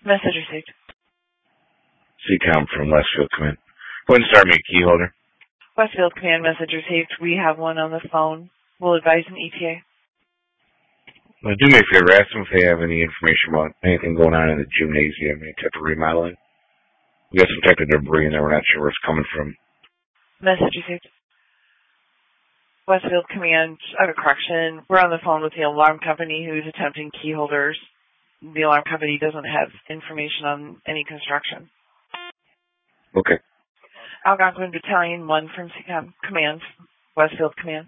Message received. CCOM from Westfield Command. Go ahead and start me a key holder. Westfield Command, message received. We have one on the phone. We'll advise an ETA. Well, do me a favor, ask them if they have any information about anything going on in the gymnasium, any type of remodeling. We got some type of debris in there, we're not sure where it's coming from. Message received. Westfield Command, I have a correction. We're on the phone with the alarm company who's attempting key holders. The alarm company doesn't have information on any construction. Okay. Algonquin Battalion 1 from CCOM Command, Westfield Command.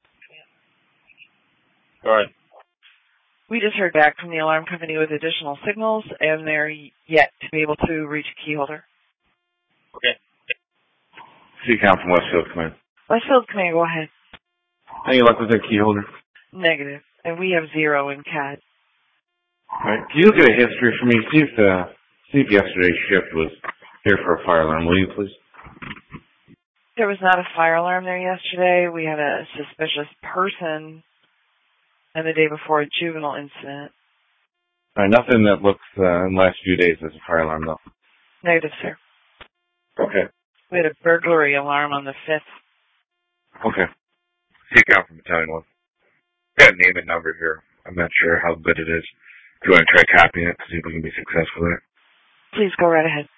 All right. We just heard back from the alarm company with additional signals, and they're yet to be able to reach a key holder. Okay. CCOM from Westfield Command. Westfield Command, go ahead. Any luck with that key holder? Negative. And we have 0 in CAD. All right. Can you look at a history for me? See if yesterday's shift was here for a fire alarm, will you, please? There was not a fire alarm there yesterday. We had a suspicious person, and the day before a juvenile incident. All right. Nothing that looks in the last few days as a fire alarm, though. Negative, sir. Okay. We had a burglary alarm on the 5th. Okay. CCOM from Battalion 1. Got a name and number here. I'm not sure how good it is. Do you want to try copying it to see if we can be successful there? Please go right ahead.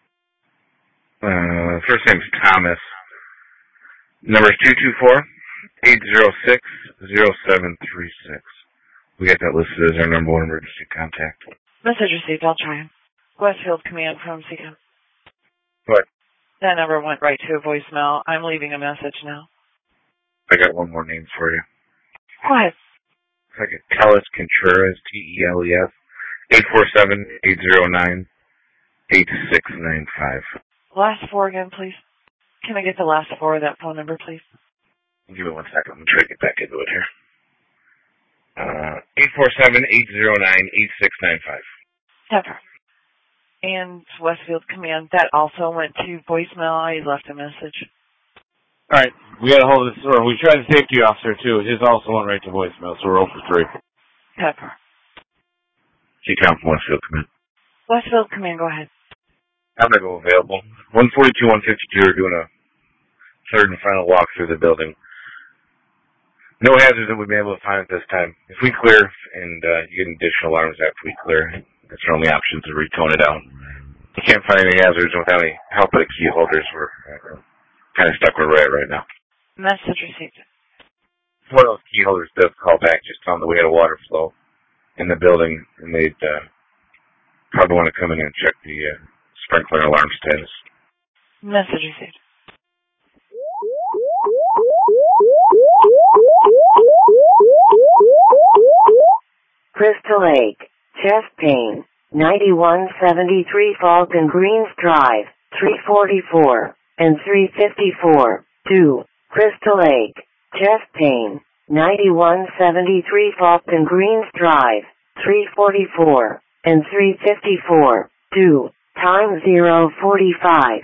First name's Thomas. Number is 224-806-0736. We got that listed as our number 1 emergency contact. Message received. I'll try him. Westfield Command from CCOM. What? That number went right to a voicemail. I'm leaving a message now. I got one more name for you. Go ahead. It's like a Teles Contreras, T-E-L-E-S, 847-809-8695. Last 4 again, please. Can I get the last 4 of that phone number, please? Give me 1 second. I'm going to try to get back into it here. 847-809-8695. Pepper. And Westfield Command, that also went to voicemail. I left a message. All right. We got a hold of this. Or we tried the safety officer, too. His also went right to voicemail, so we're 0 for 3. Pepper. CCOM from Westfield Command. Westfield Command, go ahead. I'm going to go available. 142, 152 are doing a third and final walk through the building. No hazards that we've been able to find at this time. If we clear and you get additional alarms after we clear, that's our only option to retone it out. We can't find any hazards without any help of the key holders. We're kind of stuck where we're at right now. Message received. If one of those key holders does call back, just tell them that we had a water flow in the building, and they'd probably want to come in and check the sprinkler alarm status. Message received. Crystal Lake, chest pain, 9173 Falcon Greens Drive, 344 and 354, 2, Crystal Lake, chest pain, 9173 Falcon Greens Drive, 344 and 354, 2, time 045.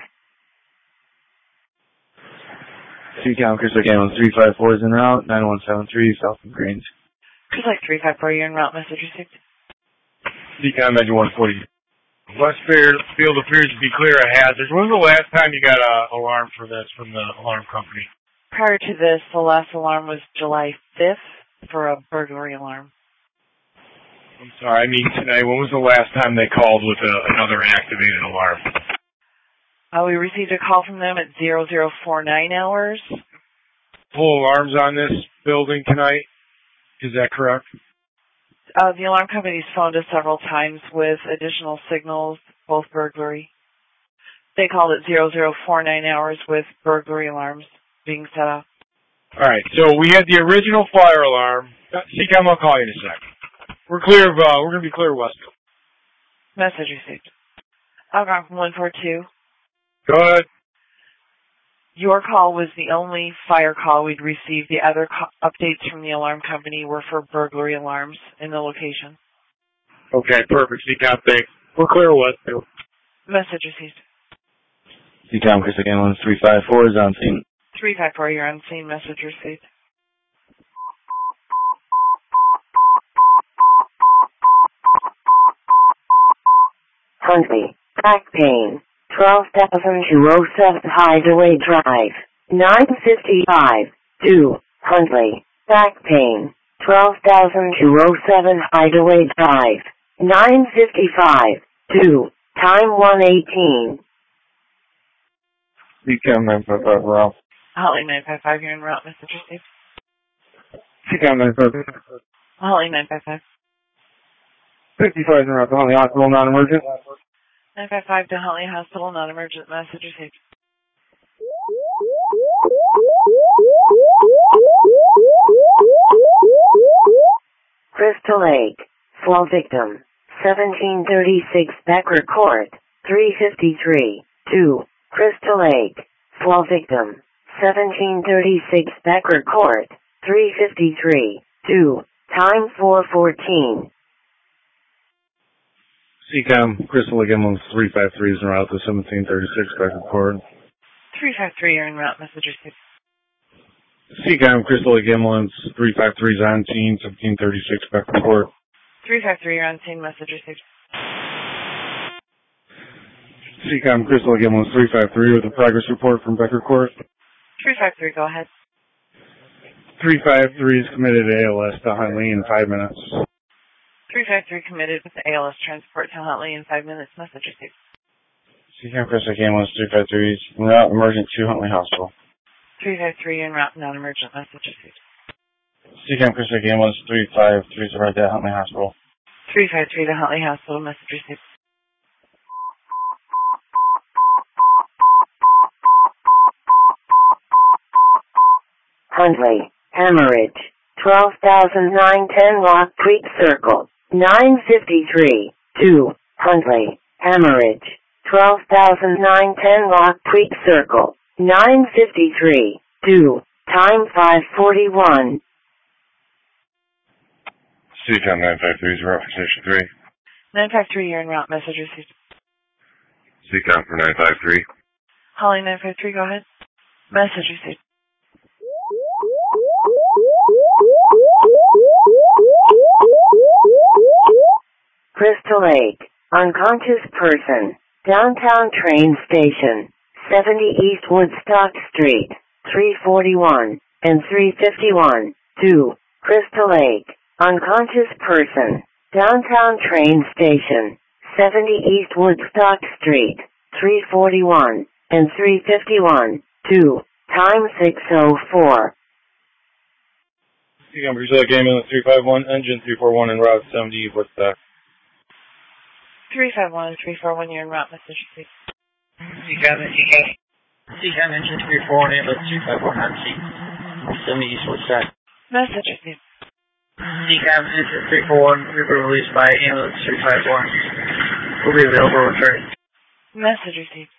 CCOM, Crystal Lake Ambulance 354 is en route, 9173 Falcon Greens. Just like 354, you're en route. Message received. CCOM, Engine 140. Westfield appears to be clear of hazards. When was the last time you got an alarm for this from the alarm company? Prior to this, the last alarm was July 5th for a burglary alarm. I'm sorry, I mean today. When was the last time they called with another activated alarm? We received a call from them at 0049 hours. Full alarms on this building tonight? Is that correct? The alarm company's phoned us several times with additional signals, both burglary. They called it 0049 hours with burglary alarms being set up. All right, so we had the original fire alarm. CCOM, I'll call you in a second. We're clear of, we're going to be clear of Westfield. Message received. Algonquin 142. Go ahead. Your call was the only fire call we'd received. The other updates from the alarm company were for burglary alarms in the location. Okay, perfect. CCOM, thanks. We're clear of Westfield. Message received. CCOM, Crystal Lake Ambulance 354 is on scene. 354, you're on scene. Message received. Huntley, back pain, 12,207 Hideaway Drive, 955, 2, Huntley, back pain, 12,207 Hideaway Drive, 955, 2, time 1:18. CCAM 955, Ralph. Holly 955, you're en route. Message received. CCAM 955. Holly 955. 55 en route to Huntley Hospital, non-emergent. 955 to Huntley Hospital, non-emergent. Message received. Crystal Lake, fall victim, 1736 Becker Court, 353, 2, Crystal Lake, fall victim, 1736 Becker Court, 353, 2, time 4:14. CCAM, Crystal Lake Ambulance 353 is en route to 1736 Becker Court. 353, you're en route. Message received. CCAM, Crystal Lake Ambulance 353 is on scene, 1736 Becker Court. 353, you're on scene. Message received. CCAM, Crystal Lake Ambulance 353 with a progress report from Becker Court. 353, go ahead. 353 is committed to ALS to Huntley in 5 minutes. 353 committed with the ALS transport to Huntley in 5 minutes. Message received. CCAM, Crystal Lake Ambulance 353 is en route emergent to Huntley Hospital. 353, you're en route, non-emergent. Message received. CCAM, Crystal Lake Ambulance 353 is arrived at Huntley Hospital. 353 to Huntley Hospital. Message received. Huntley, hemorrhage, 12,910 Rock Creek Circle, 953, 2, Huntley, hemorrhage, 12,910 Rock Creek Circle, 953, 2, time 5:41. CCAM 953 is route for station 3. 953, you're en route. Message received. CCAM for 953. Holly 953, go ahead. Message received. Crystal Lake, unconscious person, downtown train station, 70 East Woodstock Street, 341 and 351, 2, Crystal Lake, unconscious person, downtown train station, 70 East Woodstock Street, 341 and 351, 2, time 6:04. CCAM, Crystal Lake Ambulance 351, engine 341 en route 70 East Woodstock. 351 and 341, you're en route. Message received. CCAM engine 341, ambulance 351 on scene, 70 East Woodstock. Message received. CCAM engine 341, we were released by ambulance 351. Will be available to return. Message received.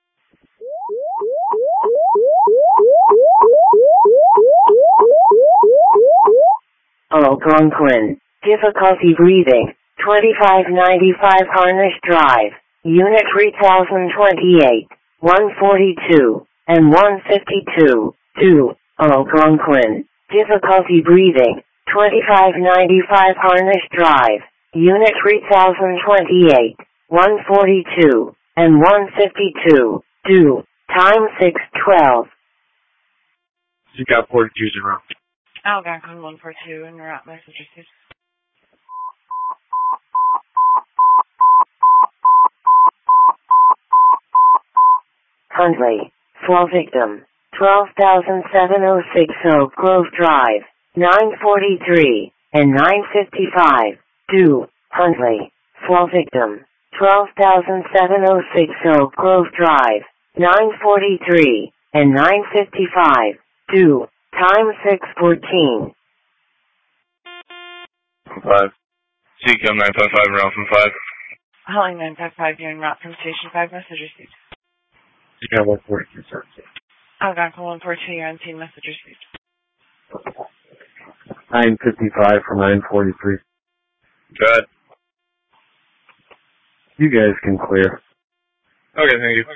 Algonquin, difficulty breathing, 2595 Harnish Drive, Unit 3028, 142, and 152, 2, Algonquin, difficulty breathing, 2595 Harnish Drive, Unit 3028, 142, and 152, 2, time 6:12. CCAM 42 is en route. Algonquin 142, en route. Message received. Huntley, fall victim, 12,706 Oak Grove Drive, 943 and 955, 2, Huntley, fall victim, 12,706 Oak Grove Drive, 943 and 955, 2, time 6:14. 5. CCAM 955 route from 5. Holly 955, you're en route from Station 5. Message received. CCAM 142, sir. Algonquin 142, you're on scene. Message received. 955 from 943. Good. You guys can clear. Okay, thank you.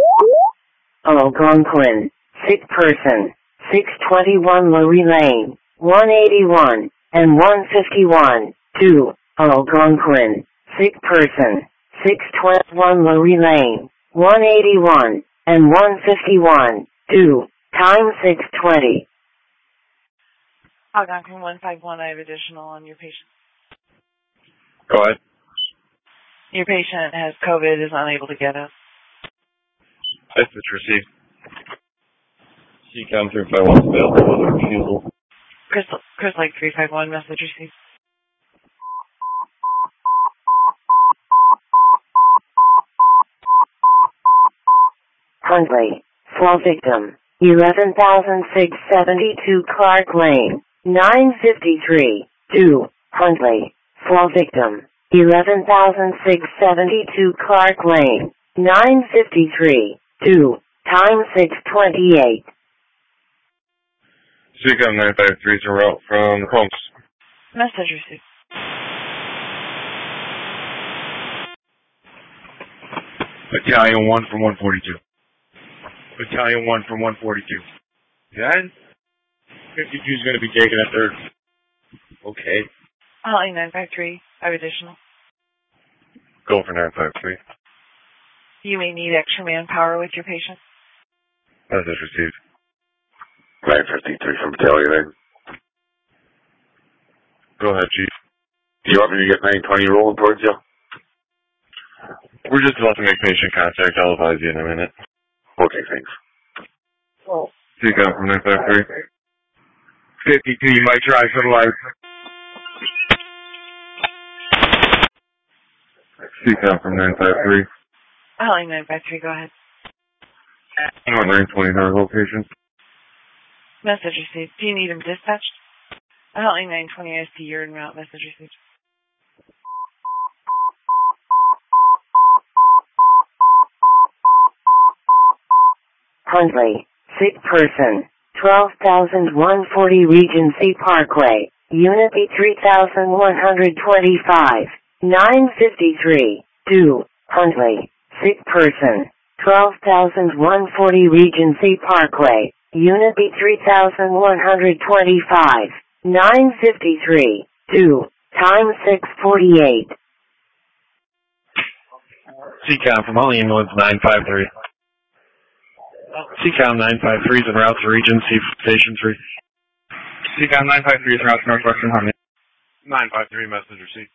Algonquin, sick person, 621 Lurie Lane, 181 and 151. 2. Algonquin. Sick person. 621 Lurie Lane. 181 and 151. 2. Time 620. Algonquin 151, I have additional on your patient. Go ahead. Your patient has COVID, is unable to get us. Message received. CCOM 351 available with a refusal. Chris Lake 351, message received. Huntley. Fall victim. 11,672 Clark Lane. 953. 2. Huntley. Fall victim. 11,672 Clark Lane. 953. 2. Time 628. CCOM 953 is en route from Holmes. Message received. Battalion 1 from 142. Battalion 1 from 142. Then? 52 is going to be taken at third. Okay. Holly 953, I have additional. Go for 953. You may need extra manpower with your patient. Message received. 953 from Battalion 9. Go ahead, Chief. Do you want me to get 920 rolling towards you? We're just about to make patient contact. I'll advise you in a minute. Okay, thanks. CCOM from 953. 52, you might try for the light. CCOM from 953. Holly 953, go ahead. I want 920 in our location. Message received. Do you need him dispatched? Holly 920, I see you're en route. Message received. Huntley. Sick person. 12,140 Regency Parkway. Unit B3125. 953. 2. Huntley. Sick person. 12,140 Regency Parkway. Unit B3125. 953. 2. Time 648. CCOM from Holly Ambulance 953. CCOM 953 is en route to Regency Station 3. CCOM 953 is en route to Northwestern Harmony. 953, message received.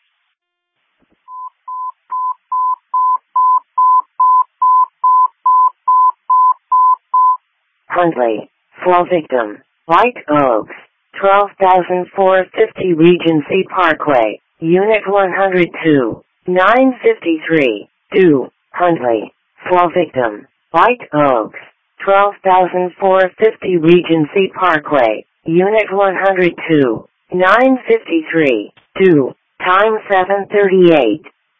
Huntley. Fall victim. White Oaks. 12,450 Regency Parkway. Unit 102. 953. 2. Huntley. Fall victim. White Oaks. 12,450 Regency Parkway. Unit 102. 953. 2. Time 738.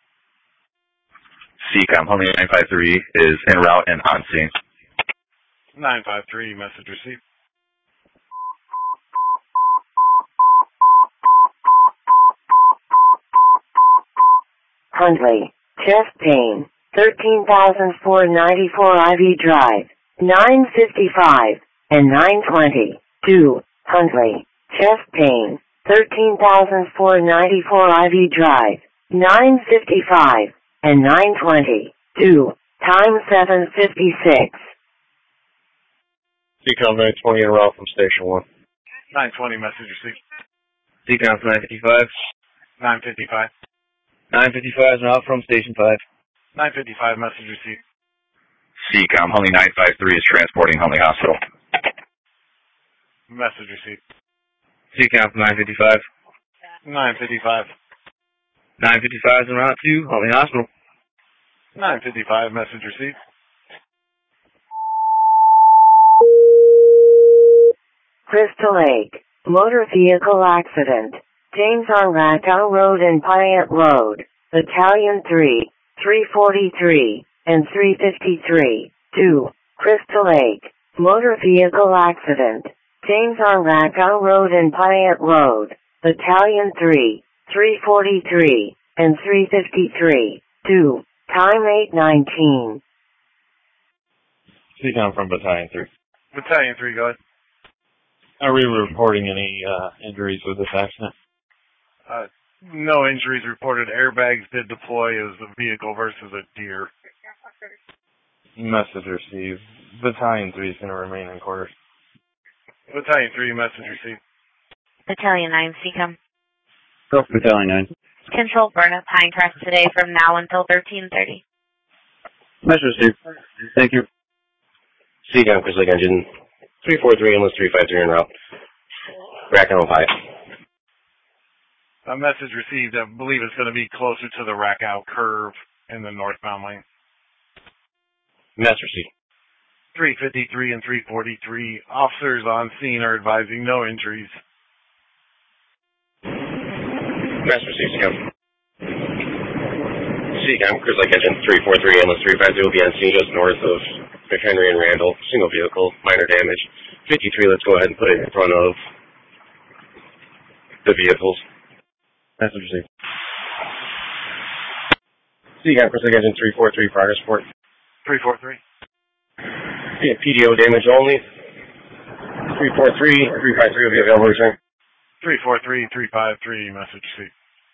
CCOM Homie 953 is en route and on scene. 953, message received. Huntley. Chest pain. 13,494 Ivy Drive. 955 and 920. 2. Huntley. Chest pain. 13,494 Ivy Drive. 955 and 920. 2. Time 756. CCOM 920 en route from Station 1. 920, message received. CCOM 955. 955. 955 is en route from Station 5. 955, message received. CCOM Homie 953 is transporting Homie Hospital. Message received. CCOM 955. 955. 955 is en route to Homie Hospital. 955, message received. Crystal Lake. Motor vehicle accident. James R. Rackow Road and Pyatt Road. Battalion 3, 343, and 353. 2. Crystal Lake. Motor vehicle accident. James R. Rackow Road and Pyatt Road. Battalion 3, 343, and 353. 2. Time 8:19. CCOM from Battalion 3. Battalion 3, go ahead. Are we reporting any injuries with this accident? No injuries reported. Airbags did deploy. It was a vehicle versus a deer. Message received. Battalion 3 is going to remain in quarters. Battalion 3, message received. Battalion 9, CCOM. Go for Battalion 9. Control burn at Pinecrest today from now until 13:30. Message received. Thank you. CCOM, Chris Lake Engine 343, Endless 353 en route. Rack on Ohio. A message received. I believe it's going to be closer to the Rackout curve in the northbound lane. Message received. 353 and 343. Officers on scene are advising no injuries. Message received, CCOM. CCOM, Chris Lake Engine 343, Endless 350 will be on scene just north of McHenry and Randall. Single vehicle, minor damage. 53, let's go ahead and put it in front of the vehicles. Message received. CCOM, Chris Lake Engine 343, progress report. 343. Yeah, PDO damage only. 343, 353 will be available return. 343, 353, message received.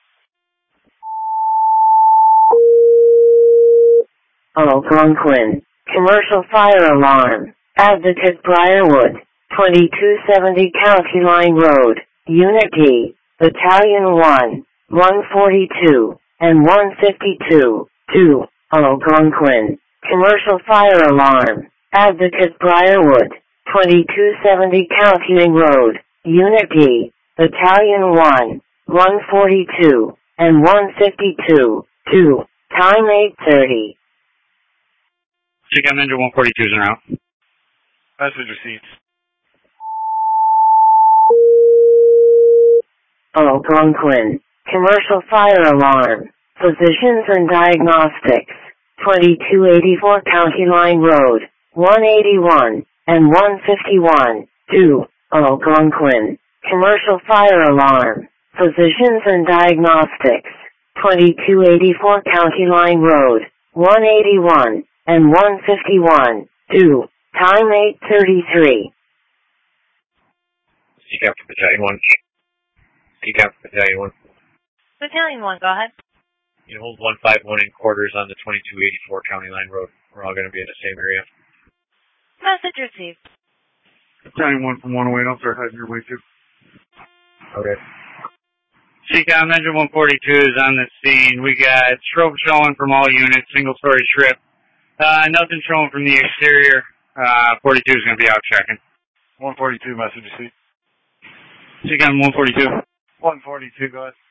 Algonquin. Commercial fire alarm. Advocate Briarwood. 2270 County Line Road. Unit D. Battalion 1. 142 and 152. 2. Algonquin. Commercial fire alarm. Advocate Briarwood. 2270 County Line Road. Unit D. Battalion 1. 142 and 152. 2. Time 8:30. CCOM Ninja 142 is en route. Message received. Algonquin. Commercial fire alarm. Physicians and diagnostics. 2284 County Line Road. 181 and 151. 2. Algonquin. Commercial fire alarm. Physicians and diagnostics. 2284 County Line Road. 181 and 151. 2. Time 8:33. CCOM for Battalion 1. CCOM for Battalion 1. Battalion 1, go ahead. You hold 151 in quarters on the 2284 County Line Road. We're all going to be in the same area. Message received. Battalion 1 from 108, I'll start heading your way too. Okay. CCOM Engine 142 is on the scene. We got strobe showing from all units, single-story strip. Nothing showing from the exterior. 42 is going to be out checking. 142, message received. CCOM 142. 142, go ahead.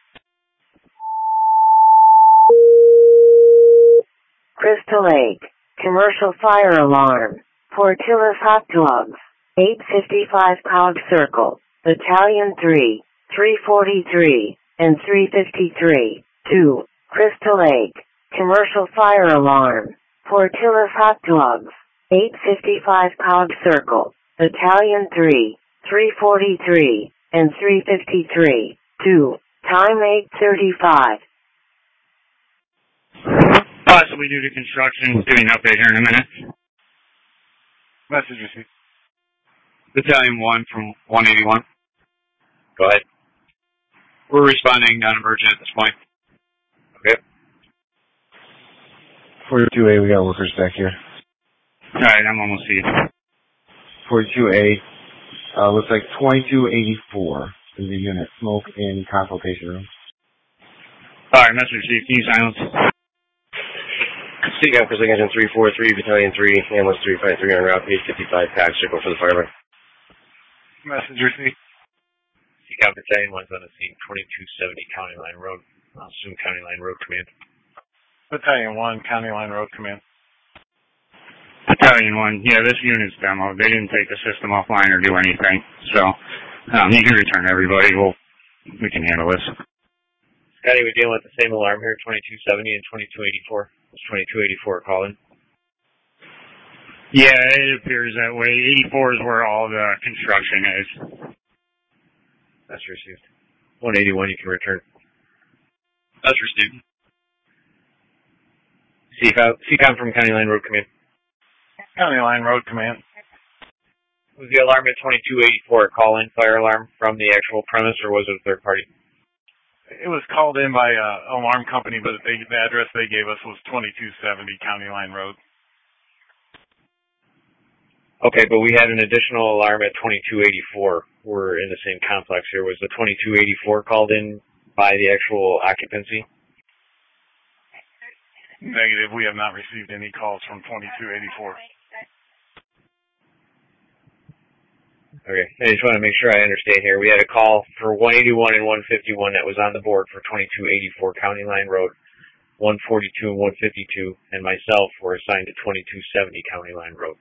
Crystal Lake. Commercial fire alarm. Portillo's Hot Dogs. 855 Cog Circle. Battalion 3. 343 and 353. 2. Crystal Lake. Commercial fire alarm. Portillo's Hot Dogs. 855 Cog Circle. Battalion 3. 343 and 353. 2. Time 8:35. Possibly due to construction. Doing an update here in a minute. Message received. Battalion 1 from 181. Go ahead. We're responding non-emergent at this point. Okay. 42A, we got workers back here. Alright, I'm almost seeing. 42A, looks like 2284 is the unit. Smoke in consultation room. Alright, message received. Can you silence? CCOM Chris Lake Engine 343, Battalion 3, Ambulance 353 on route 855, pack signal for the fire line. Message received. CCOM Battalion 1's on the scene, 2270 County Line Road. I'll assume County Line Road Command. Battalion 1, County Line Road Command. Battalion 1, yeah, this unit's demo. They didn't take the system offline or do anything. So, you can return everybody. We can handle this. Scotty, we're dealing with the same alarm here, 2270 and 2284. It's 2284 calling. Yeah, it appears that way. 84 is where all the construction is. That's received. 181, you can return. That's received. CCOM from County Line Road Command. County Line Road Command. Was the alarm at 2284 a call-in fire alarm from the actual premise, or was it a third party? It was called in by an alarm company, but the address they gave us was 2270 County Line Road. Okay, but we had an additional alarm at 2284. We're in the same complex here. Was the 2284 called in by the actual occupancy? Negative. We have not received any calls from 2284. Okay, I just want to make sure I understand here. We had a call for 181 and 151 that was on the board for 2284 County Line Road, 142 and 152, and myself were assigned to 2270 County Line Road.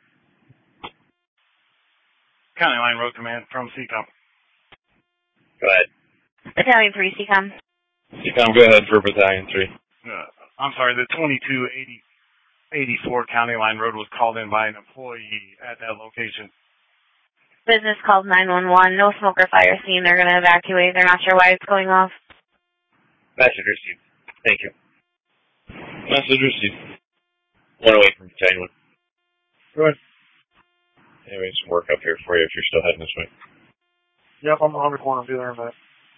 County Line Road Command from CCOM. Go ahead. Battalion 3, CCOM. CCOM, go ahead for Battalion 3. I'm sorry, the 2284 County Line Road was called in by an employee at that location. Business called 911. No smoke or fire scene. They're going to evacuate. They're not sure why it's going off. Message received. Thank you. Message received. 108 from Battalion 1. Go ahead. Anyway, some work up here for you if you're still heading this way. Yep, I'm on the corner. I'll be there in a minute.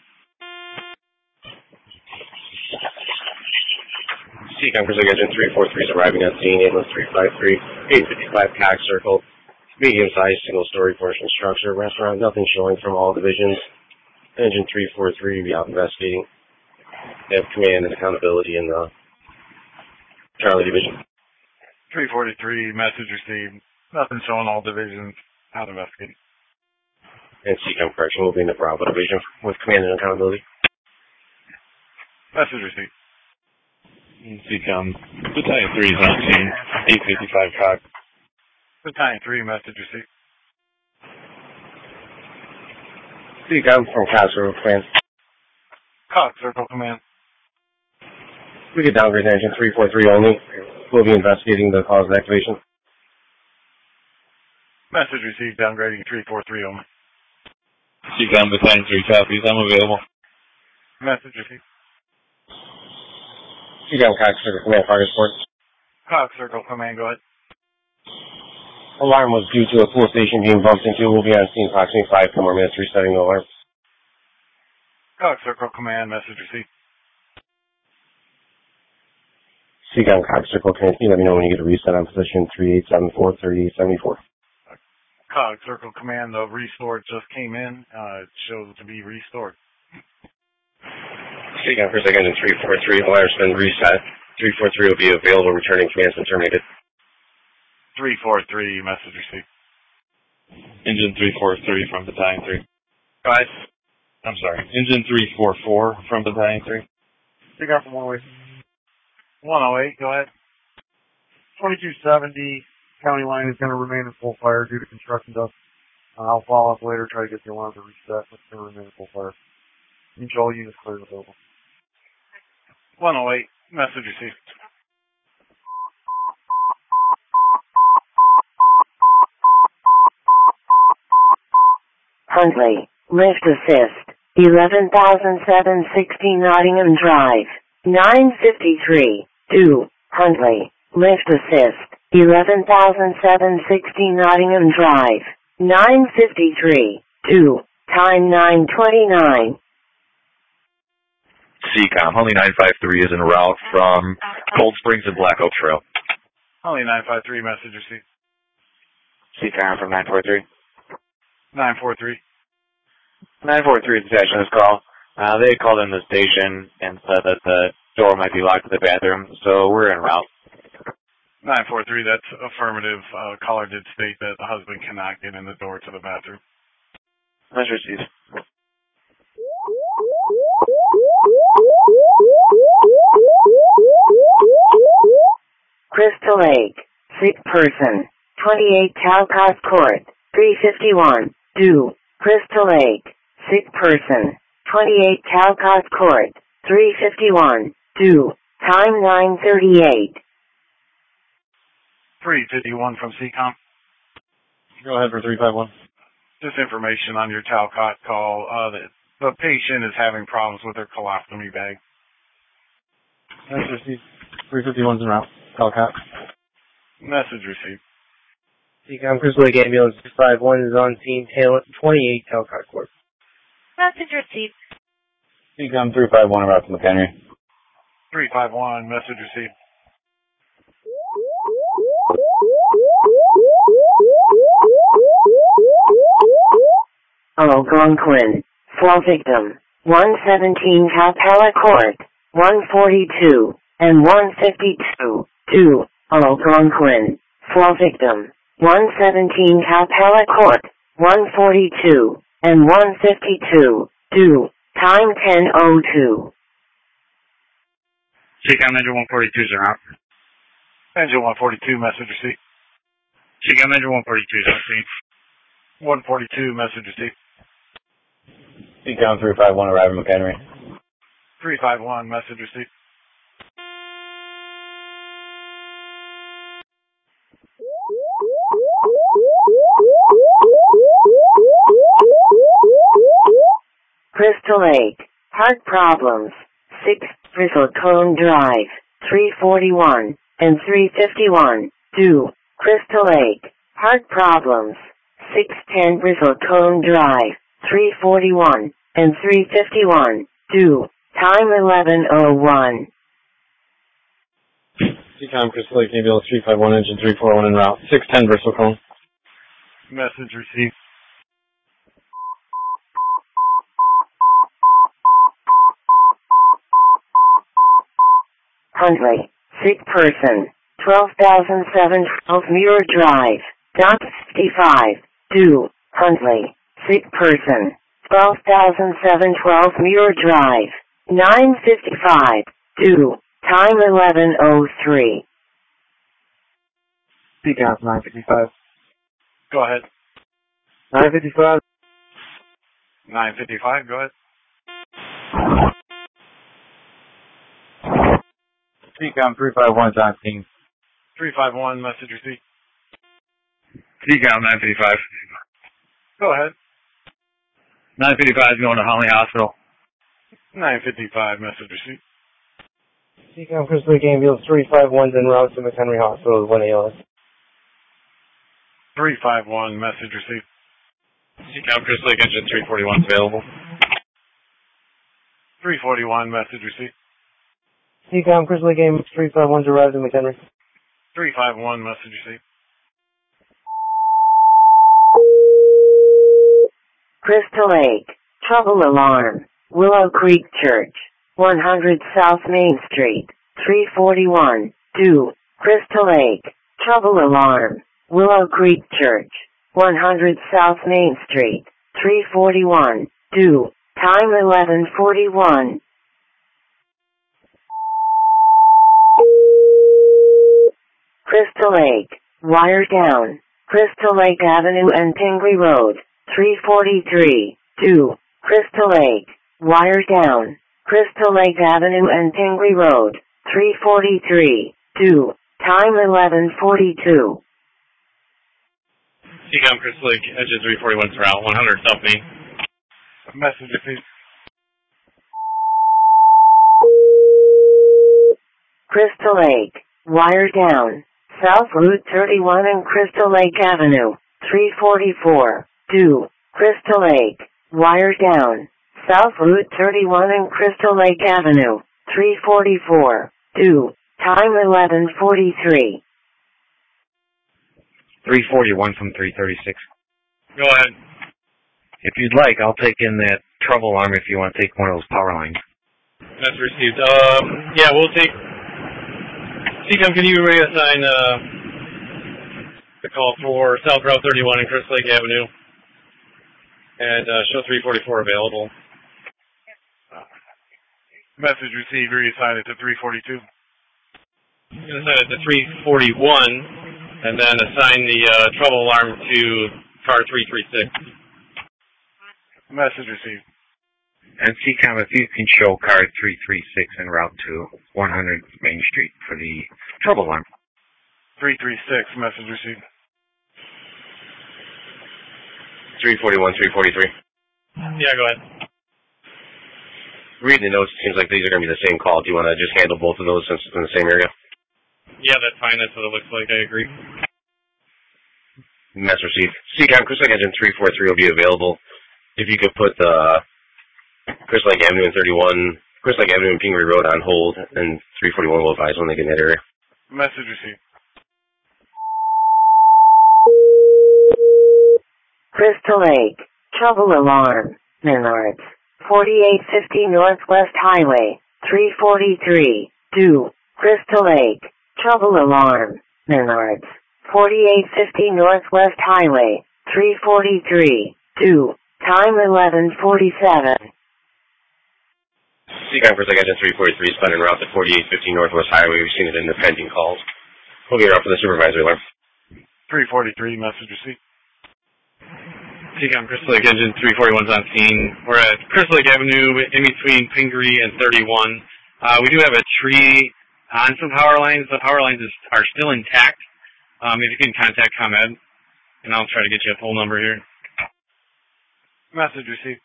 CCOM Pursuit Engine 343 is arriving on scene, ambulance 353, 855 Cox Circle. Medium-sized single-story portion structure, restaurant, nothing showing from all divisions. Engine 343 will be out investigating. They have command and accountability in the Charlie Division. 343, message received. Nothing showing all divisions. Out investigating. And CCOM Correction will be in the Bravo Division with command and accountability. Message received. CCOM, Battalion 3 is on scene, 855 Cox. Battalion 3, message received. CCOM from Cox Circle Command. Cox Circle Command. We get downgrade to engine 343 only. We'll be investigating the cause of activation. Message received, downgrading 343 only. CCOM, Battalion 3 copies. I'm available. Message received. CCOM Cox Circle Command, progress report. Cox Circle Command, go ahead. Alarm was due to a pool station being bumped into. We'll be on scene approximately 5 more minutes resetting the alarm. Cox Circle Command, message received. CCOM Cox Circle Command, let me know when you get a reset on position 3874-3874. Cox Circle Command, the restore just came in. It shows to be restored. CCOM Pursuit Engine 343, alarm's been reset. 343 will be available, returning command's been terminated. 343, message received. Engine 343 from Battalion 3. Go ahead. I'm sorry. Engine 344 from Battalion 3. Pick up from 108. 108, go ahead. 2270 County Line is going to remain in full fire due to construction dust. I'll follow up later, try to get the alarm to reset, but it's going to remain in full fire. Each all units clear available. 108, message received. Huntley, lift assist, 11,760 Nottingham Drive, 953, 2, Huntley, lift assist, 11,760 Nottingham Drive, 953, 2, time 9:29. CCOM, Huntley 953 is en route from Cold Springs and Black Oak Trail. Huntley 953, message received. CCOM from 943. 943. 943 detaching this call. They called in the station and said that the door might be locked to the bathroom, so we're en route. 943, that's affirmative. Caller did state that the husband cannot get in the door to the bathroom. Message received. Crystal Lake, sick person, 28 Talcott Court, 351, 2, Crystal Lake, sick person, 28 Talcott Court, 351, 2, time 9:38. 351 from CCOM. Go ahead for 351. Just information on your Talcott call. The patient is having problems with their colostomy bag. Message received. 351's en route. Talcott. Message received. Seacom Crystal Lake Ambulance 251 is on scene, tail at 28 Talcott Court. Message received. Seacom 351 about to McHenry. 351, message received. Algonquin. Fall victim. 117 Capella Court. 142 and 152. 2. Algonquin. Fall victim. 117 Capella Court. 142 and 152. 2. Time 10:02. Seacom Engine 142 is out. Engine 142, message received. Seacom Engine 142 is on scene. 142, message received. Seacom 351 arriving McHenry. 351, message received. Crystal Lake. Heart problems. 6 Bristlecone Drive. 341 and 351. 2. Crystal Lake. Heart problems. 610 Bristlecone Drive. 341 and 351. 2. Time 11:01. Seacom Crystal Lake Ambulance 351 engine 341 en route. 610 Bristlecone. Message received. Huntley. Sick person. 12,712 Muir Drive. Dot 55. 2. Huntley. Sick person. 12,712 Muir Drive. 9:55. 2. Time 11:03. Seacom 955. Go ahead. 955. 955, go ahead. Seacom 351 is on scene. 351, message received. Seacom 955. Go ahead. 955 is going to Holly Hospital. 955, message received. Seacom Crystal Lake Ambulance 351 is en route to McHenry Hospital with 1 ALS. 351, message received. Seacom Crystal Lake Engine 341 is available. 341, message received. Seacom Crystal Lake Ambulance 351 arrived in McHenry. 351, message received. Crystal Lake. Trouble alarm. Willow Creek Church. 100 South Main Street. 341. 2. Crystal Lake. Trouble alarm. Willow Creek Church. 100 South Main Street. 341. 2. Time 11:41. Crystal Lake. Wire down. Crystal Lake Avenue and Pingree Road. 343. 2. Crystal Lake. Wire down. Crystal Lake Avenue and Pingree Road. 343. 2. Time 11:42. Seacom Crystal Lake Engine 341 is route 100 South Main. Message received. Crystal Lake. Wire down. South Route 31 and Crystal Lake Avenue. 344. 2. Crystal Lake. Wire down. South Route 31 and Crystal Lake Avenue. 344. 2. Time 11:43. 341 from 336. Go ahead. If you'd like, I'll take in that trouble alarm if you want to take one of those power lines. That's received. Yeah, we'll take... Seacom, can you reassign the call for South Route 31 and Crystal Lake Avenue? And show 344 available. Message received, reassign it to 342. I'm going to assign it to 341, and then assign the trouble alarm to car 336. Message received. And Seacom, if you can show car 336 en route to 100 Main Street for the trouble alarm. 336, message received. 341, 343. Yeah, go ahead. Reading the notes, it seems like these are going to be the same call. Do you want to just handle both of those since it's in the same area? Yeah, that's fine. That's what it looks like. I agree. Mess received. CCOM, Crystal Lake Engine 343 will be available. If you could put the Crystal Lake Avenue and Crystal Lake Avenue and Pingree Road on hold, and 341 will advise when they get in that area. Message received. Crystal Lake, trouble alarm, Menards, 4850 Northwest Highway, 343, due, Crystal Lake, trouble alarm, Menards, 4850 Northwest Highway, 343, due, time 11:47. CCOM, Crystal Lake Engine 343 spun en route to 4850 Northwest Highway. We've seen it in the pending calls. We'll get it out for the supervisory alarm. 343, message received. CCOM, Crystal Lake Engine 341's on scene. We're at Crystal Lake Avenue in between Pingree and 31. We do have a tree on some power lines. The power lines are still intact. If you can contact ComEd, and I'll try to get you a full number here. Message received.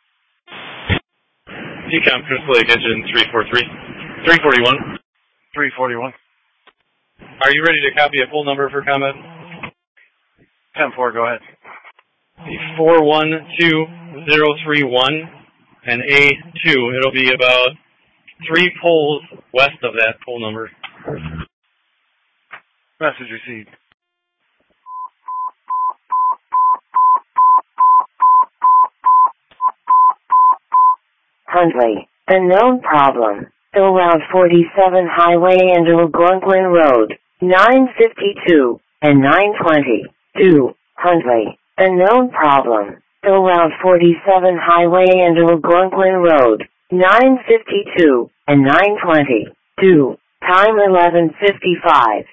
CCOM, Crystal Lake Engine 341. 341. Are you ready to copy a full number for ComEd? 10-4, go ahead. 412031 and A2. It'll be about 3 poles west of that pole number. Message received. Huntley, unknown problem. Still Route 47 Highway and Algonquin Road, 952 and 920. 2. Huntley, unknown problem. Still Route 47 Highway and Algonquin Road, 952 and 920. 2. Time 11:55.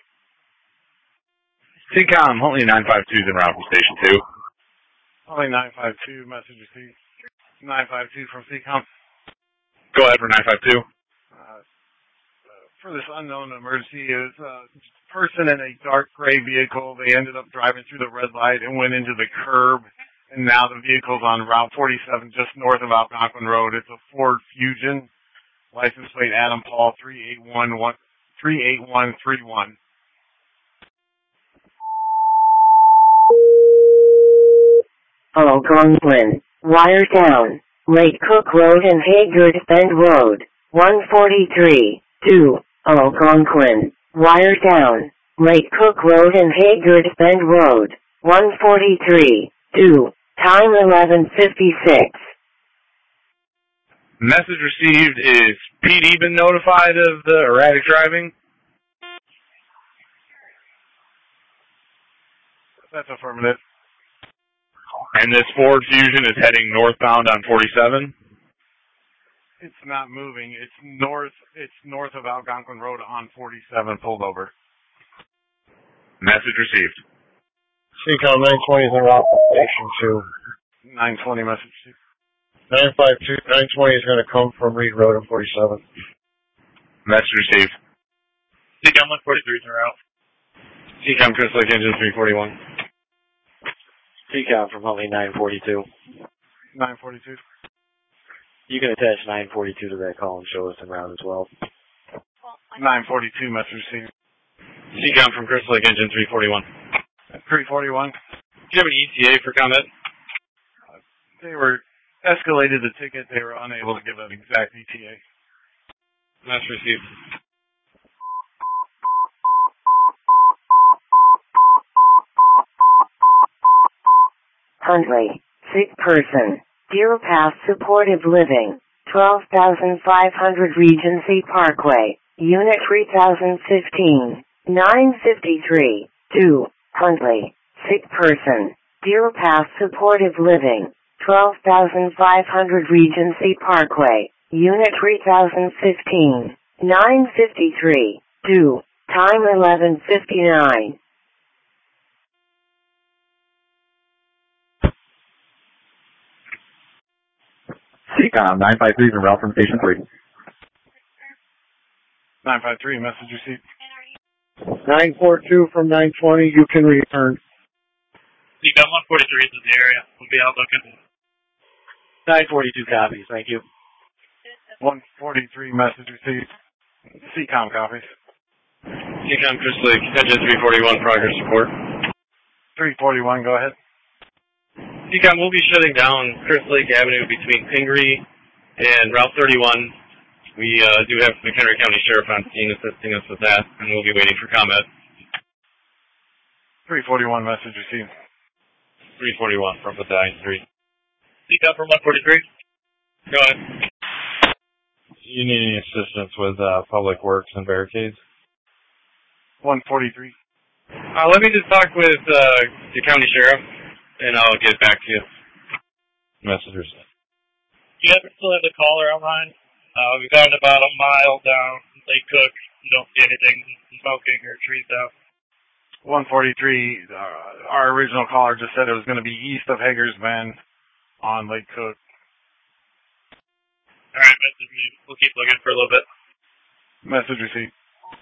CCOM, Huntley 952 is en route from Station 2. Only 952, message received. 952 from CCOM. Go ahead for 952. For this unknown emergency, is a person in a dark gray vehicle. They ended up driving through the red light and went into the curb, and now the vehicle's on Route 47 just north of Algonquin Road. It's a Ford Fusion, license plate Adam Paul 38131. Algonquin, wire down, Lake Cook Road and Hayward Bend Road, 143, 2, Algonquin, wire down, Lake Cook Road and Hayward Bend Road, 143, 2, time 11:56. Message received. Is PD been notified of the erratic driving? That's affirmative. And this Ford Fusion is heading northbound on 47? It's not moving. It's north of Algonquin Road on 47, pulled over. Message received. CCOM 920 is en route to Station 2. 920 message. 952, 920 is going to come from Reed Road on 47. Message received. CCOM 143 is en route. CCOM Crystal Lake Engine 341. CCOM from Huntley 942. 942. You can attach 942 to that call and show us en route as well. 942 message received. CCOM from Crystal Lake Engine 341. 341. Do you have an ETA for comment? They were escalated the ticket. They were unable to give an exact ETA. Message received. Huntley, sick person, Deer Path Supportive Living, 12,500 Regency Parkway, Unit 3015, 953, 2, Huntley, sick person, Deer Path Supportive Living, 12,500 Regency Parkway, Unit 3015, 953, 2, time 11:59. CCOM 953 is en route from Station 3. 953 message received. 942 from 920, you can return. CCOM 143 is in the area. We'll be out looking. 942 copies, thank you. 143 message received. CCOM copies. CCOM Crystal Lake Engine 341 progress support. 341, go ahead. CCOM, we'll be shutting down Crystal Lake Avenue between Pingree and Route 31. We do have McHenry County Sheriff on scene assisting us with that, and we'll be waiting for comment. 341, message received. 341 from Battalion 3. CCOM from 143. Go ahead. You need any assistance with public works and barricades? 143. Let me just talk with the county sheriff, and I'll get back to you. Messengers. Do you still have the caller online? We've gotten about a mile down Lake Cook. You don't see anything smoking or trees out. 143, our original caller just said it was going to be east of Hager's Bend on Lake Cook. All right, message me. We'll keep looking for a little bit. Message received.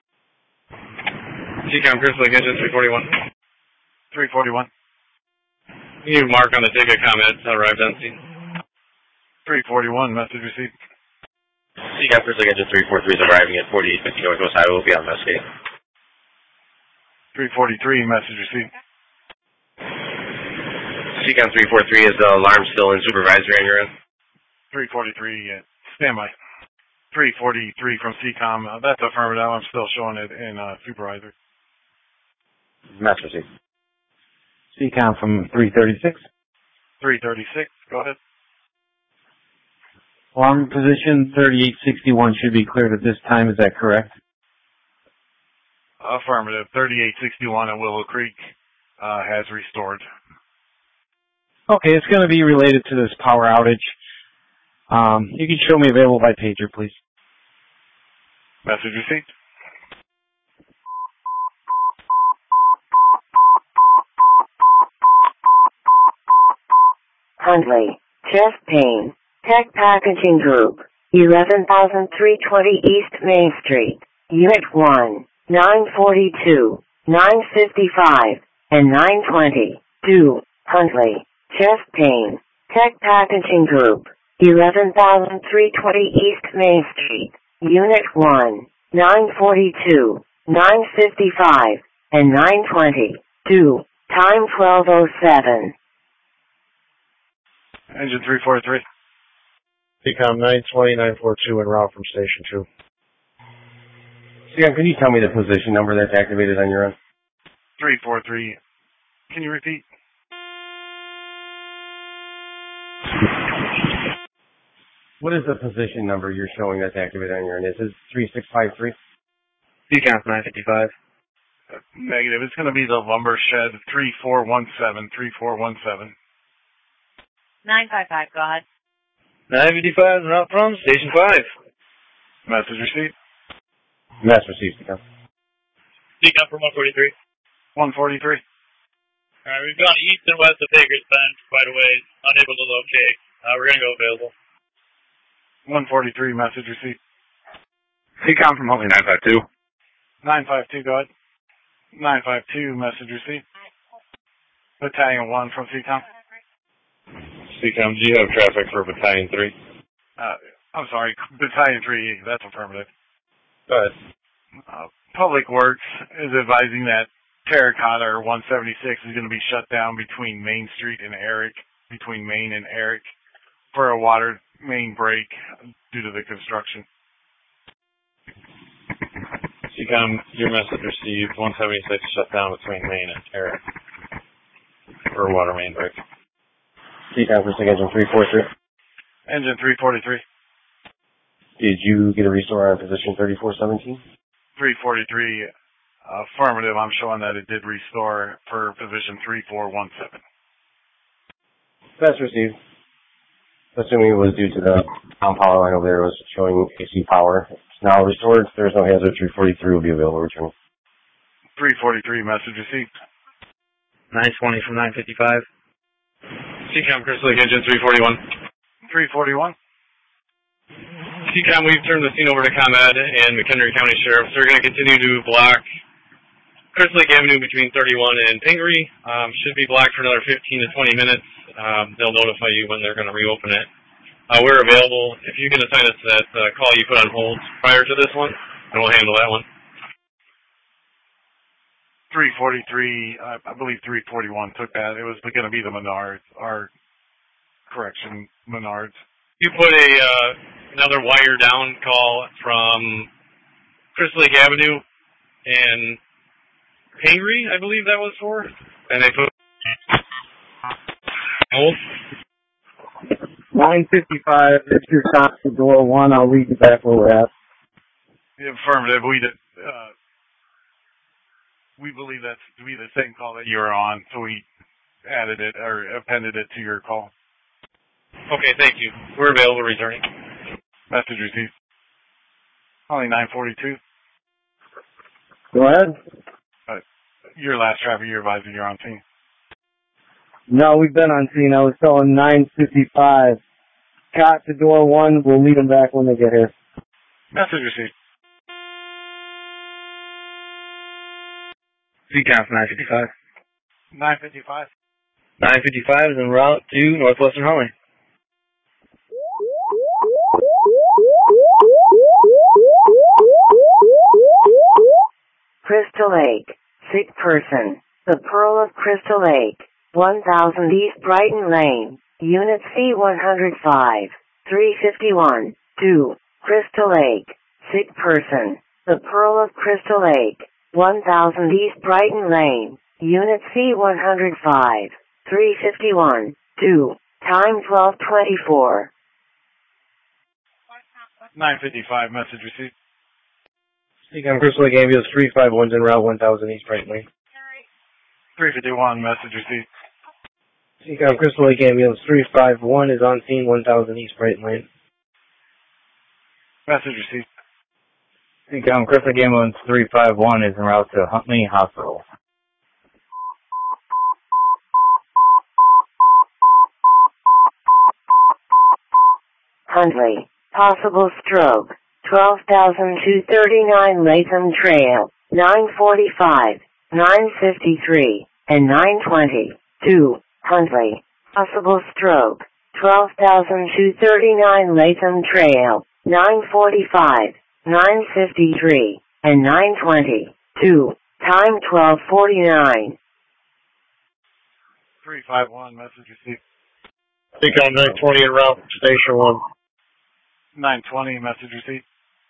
CCOM, Crystal Lake Engine 341. 341. You mark on the ticket comments arrived on scene. 341, message received. CCOM, Crystal Lake Engine 343 is arriving at 4850 Northwest Highway. Will be on investigate. 343, message received. CCOM 343, is the alarm still in supervisory on your end? 343, standby. 343 from CCOM, that's affirmative. I'm still showing it in supervisor. Message received. CCOM from 336. 336, go ahead. Alarm position 3861 should be cleared at this time. Is that correct? Affirmative. 3861 at Willow Creek has restored. Okay, it's going to be related to this power outage. You can show me available by pager, please. Message received. Huntley, chest pain, Tech Packaging Group, 11,320 East Main Street, Unit 1, 942, 955, and 920. 2. Huntley, chest pain, Tech Packaging Group, 11,320 East Main Street, Unit 1, 942, 955, and 920. 2. Time 12:07. Engine 343. CCOM 920, 942 en route from Station 2. CCOM, can you tell me the position number that's activated on your end? 343. Can you repeat? What is the position number you're showing that's activated on your end? Is it 3653? CCOM 955. Negative. It's going to be the lumber shed 3417. 3417. 955, go ahead. 955 en route from Station 5. Message received. Message received, CCOM. CCOM from 143. 143. All right, we've gone east and west of Hager's Bend quite a ways, unable to locate. We're going to go available. 143, message received. CCOM from Huntley 952. 952, go ahead. 952, message received. Battalion 1 from CCOM. CCOM, do you have traffic for Battalion 3? I'm sorry, Battalion 3, that's affirmative. Go ahead. Public Works is advising that Terracotta or 176 is going to be shut down between Main Street and Eric, between Main and Eric, for a water main break due to the construction. CCOM, your message received. 176 shut down between Main and Eric for a water main break. CCOM, Engine 343. Engine 343. Did you get a restore on position 3417? 343, affirmative. I'm showing that it did restore for position 3417. That's received. Assuming it was due to the power line over there was showing AC power. It's now restored. If there's no hazard, 343 will be available to return. 343, message received. 920 from 955. CCOM, Crystal Lake Engine 341. 341. CCOM, we've turned the scene over to ComEd and McHenry County Sheriff. So we're going to continue to block Crystal Lake Avenue between 31 and Pingree. Should be blocked for another 15 to 20 minutes. They'll notify you when they're going to reopen it. We're available. If you can assign us that call you put on hold prior to this one, and we'll handle that one. 343, I believe 341 took that. It was going to be the Menards, Menards. You put another wire down call from Crystal Lake Avenue and Pingree, I believe that was for, and they put 955, that's your stop to door 1. I'll read you back where we're at. Affirmative. We believe that's to be the same call that you were on, so we added it or appended it to your call. Okay, thank you. We're available returning. Message received. Only 942. Go ahead. Your last traffic, you're advising you're on scene. No, we've been on scene. I was telling 955. Cot to door 1. We'll lead them back when they get here. Message received. CCOM's 955. 955. 955 is en route to Northwestern Highway. Crystal Lake. Sick person. The Pearl of Crystal Lake. 1000 East Brighton Lane. Unit C105. 351. 2. Crystal Lake. Sick person. The Pearl of Crystal Lake. 1000 East Brighton Lane. Unit C105. 351. 2. Time 12:24. 955. Message received. CCOM Crystal Lake Ambulance 351's en route 1000 East Brighton Lane. 351. Message received. CCOM Crystal Lake Ambulance 351 is on scene 1000 East Brighton Lane. Message received. CCOM Crystal Lake Ambulance 351 is en route to Huntley Hospital. Huntley. Possible stroke. 12,239 Latham Trail. 945, 953, and 920. 2. Huntley. Possible stroke. 12,239 Latham Trail. 945, 953, and 920. 2. Time 12:49. 351. Message received. CCOM 920 en route to Station 1. 920. Message received.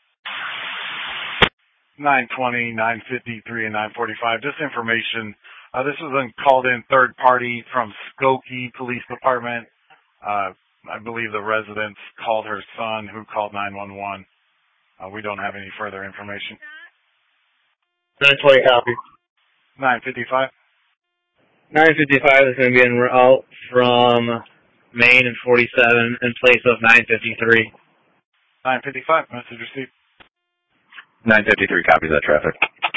920, 953, and 945. Just information. This was a called in third party from Skokie Police Department. I believe the residents called her son, who called 911. We don't have any further information. 920 copy. 955. 955 is going to be en route from Main and 47 in place of 953. 955. Message received. 953 copies that traffic.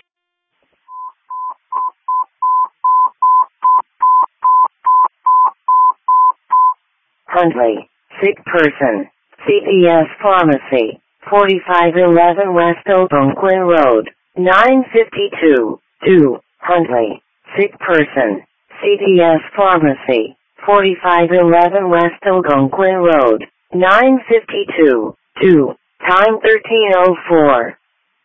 Huntley. Sick person. CPS Pharmacy. 4511 West Algonquin Road. 952. 2. Huntley. Sick person. CPS Pharmacy. 4511 West Algonquin Road. 952. 2. Time 13:04.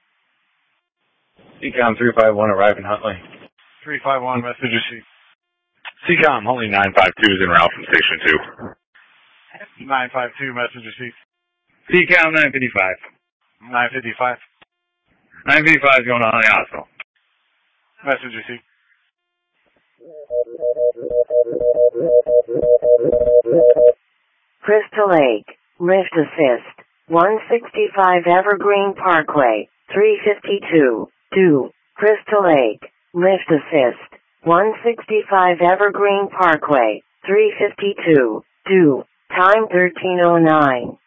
CCOM 351 arriving Huntley. 351. Message received. CCOM Huntley 952 is en route from Station 2. 952. Message received. CCOM 955. 955. 955 is going to Huntley Hospital. Message received. Crystal Lake. Lift assist. 165 Evergreen Parkway. 352. 2. Crystal Lake. Lift assist. 165 Evergreen Parkway. 352. 2. Time 13:09.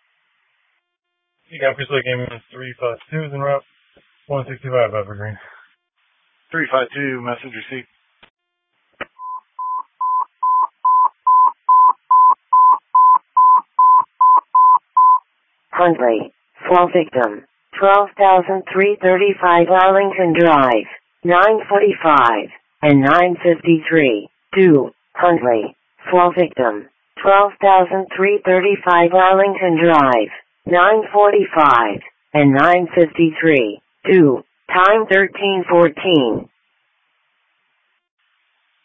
CCOM Crystal Lake Ambulance 352 is en route 165 Evergreen. 352. Message received. Huntley. Fall victim. 12,335 Arlington Drive. 945 and 953. 2. Huntley. Fall victim. 12,335 Arlington Drive. 945 and 953. 2. Time 13:14.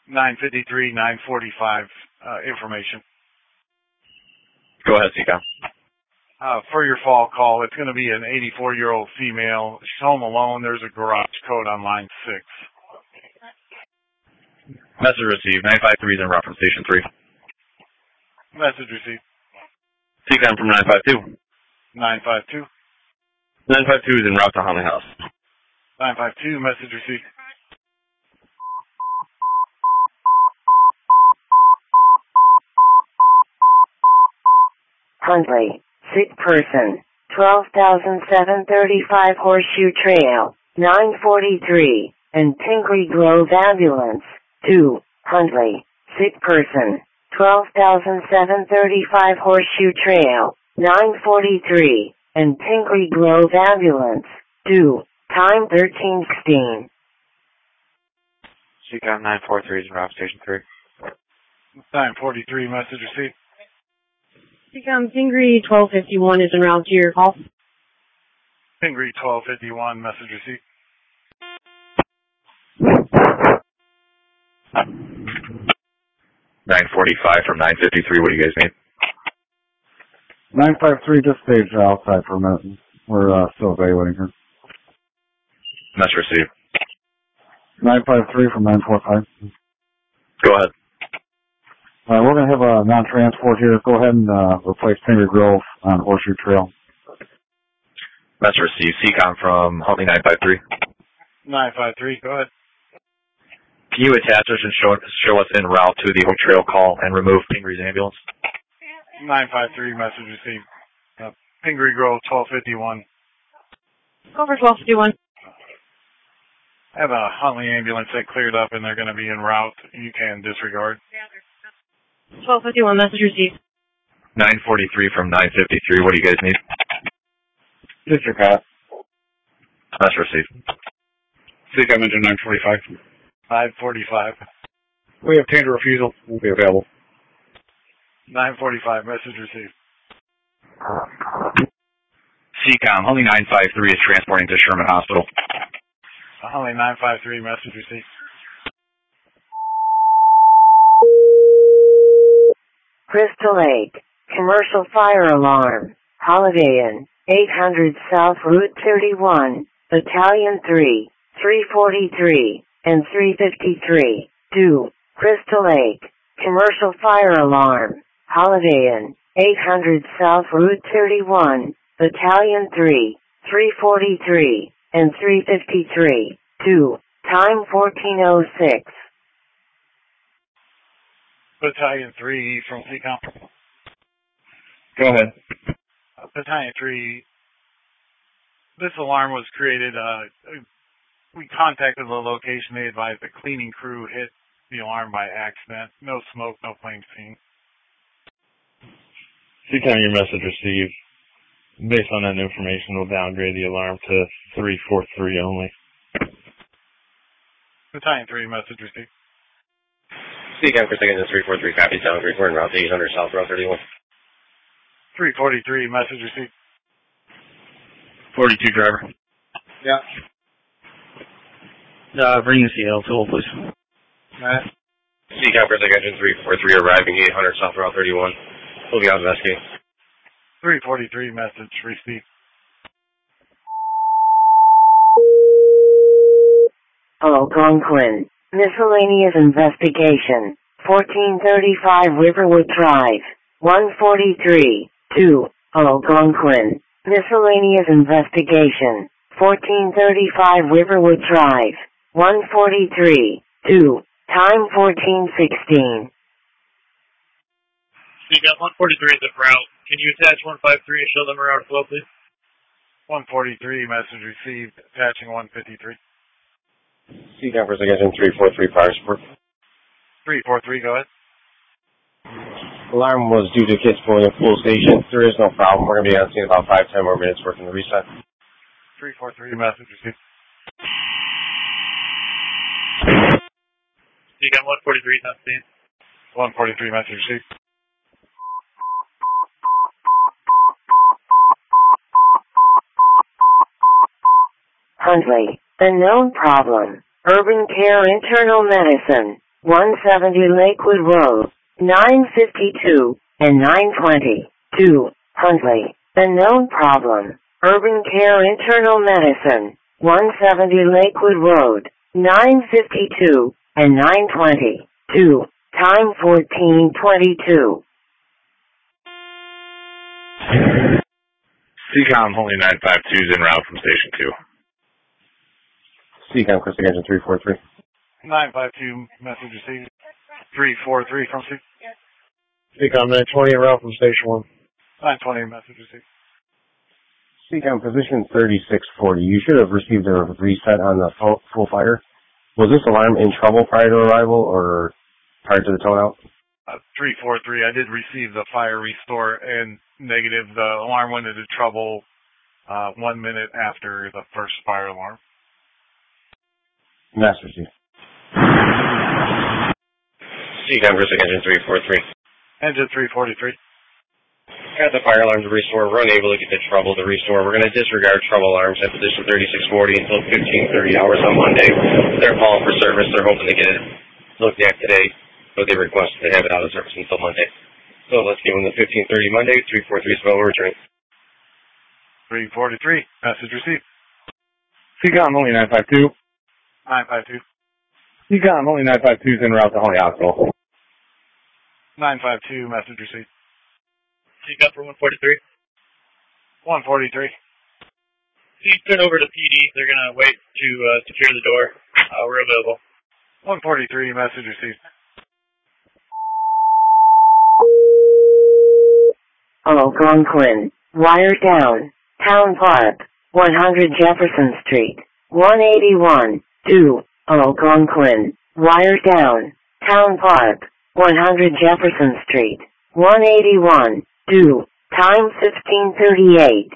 953, 945 information. Go ahead, CCOM. For your fall call, it's going to be an 84-year-old female. She's home alone. There's a garage code on line 6. Message received. 953 is en route from Station 3. Message received. CCOM from 952. 952. 952 is en route to Huntley House. 952, message received. Huntley, sick person, 12,735 Horseshoe Trail, 943, and Pingree Grove Ambulance, 2, Huntley, sick person, 12,735 Horseshoe Trail, 943, and Pingree Grove Ambulance, 2, time 13:16. CCOM 943 is en route to Station 3. 943, message received. CCOM Pingree 1251 is en route to your call. Pingree 1251, message received. 945 from 953. What do you guys need? 953 just stayed outside for a minute. We're still evaluating her. Message received. 953 from 945. Go ahead. We're going to have a non-transport here. Go ahead and replace Pingree Grove on Horseshoe Trail. Message received. CCOM from Huntley 953. 953, go ahead. Can you attach us and show us en route to the Hope Trail call and remove Pingree's ambulance? 953, message received. Pingree Grove 1251. Over 1251. I have a Huntley ambulance that cleared up and they're going to be en route. You can disregard. 1251, message received. 943 from 953. What do you guys need? District Pat. Message received. CCOM engine 945. 545. We have tender refusal. Will be available. 945, message received. CCOM, Huntley 953 is transporting to Sherman Hospital. Huntley 953, message received. Crystal Lake, commercial fire alarm, Holiday Inn, 800 South Route 31, Battalion 3, 343, and 353, 2, Crystal Lake, commercial fire alarm, Holiday Inn, 800 South Route 31, Battalion 3, 343, and 353, 2, time 14:06. Battalion 3 from CCOM. Go ahead. Battalion 3, this alarm was created, we contacted the location. They advised the cleaning crew hit the alarm by accident. No smoke, no flame seen. CCOM, your message received. Based on that information, we'll downgrade the alarm to 343 only. Battalion 3, message received. CCOM for second is 343, copy, sound, report en route to 800 South Route 31. 343, message received. 42 driver. Yeah. Bring the CL tool, please. Matt. CCOM for second engine 343, arriving 800 South Route 31. We'll be out investigating. 343, message received. Algonquin, miscellaneous investigation, 1435 Riverwood Drive, 143, 2, Algonquin, miscellaneous investigation, 1435 Riverwood Drive, 143, 2, time 14:16. CCOM 143 is en route. Can you attach 153 and show them around flow, please? 143, message received, attaching 153. CCOM for second engine 343, fire support. 343, go ahead. Alarm was due to kids pulling in full station. There is no problem. We're going to be on scene in about 5-10 more minutes working the reset. 343, message received. CCOM 143 is on scene. 143, message received. Huntley, the known problem, urban care internal medicine, 170 Lakewood Road, 952 and 920. 2. Huntley. Unknown problem. Urban Care Internal Medicine, 170 Lakewood Road, 952 and 920. 2. Time 14:22. CCOM Holy 952 is en route from Station 2. CCOM Crystal Engine 343. 952, message received. 343 from C. CCOM 920 en route from Station 1. 920, message received. CCOM position 3640. You should have received a reset on the full fire. Was this alarm in trouble prior to arrival or prior to the tone out? 343, I did receive the fire restore and negative. The alarm went into trouble 1 minute after the first fire alarm. Master Chief. CCOM Crystal Engine 343. Engine 343. Got the fire alarm to restore. We're unable to get the trouble to restore. We're going to disregard trouble alarms at position 3640 until 15:30 hours on Monday. They're calling for service. They're hoping to get it looked at today, but they requested to have it out of service until Monday. So let's give them the 15:30 Monday. 343 is well returning. 343, message received. CCOM Holy 952. 952. CCOM Holy 952 is en route to Holy Hospital. 952, message received. CCOM for 143. 143. Please turn over to PD. They're going to wait to secure the door. We're available. 143, message received. Algonquin. Wire down. Town Park. 100 Jefferson Street. 181. 2. Algonquin. Wire down. Town Park. 100 Jefferson Street. 181. 2. Time 15:38.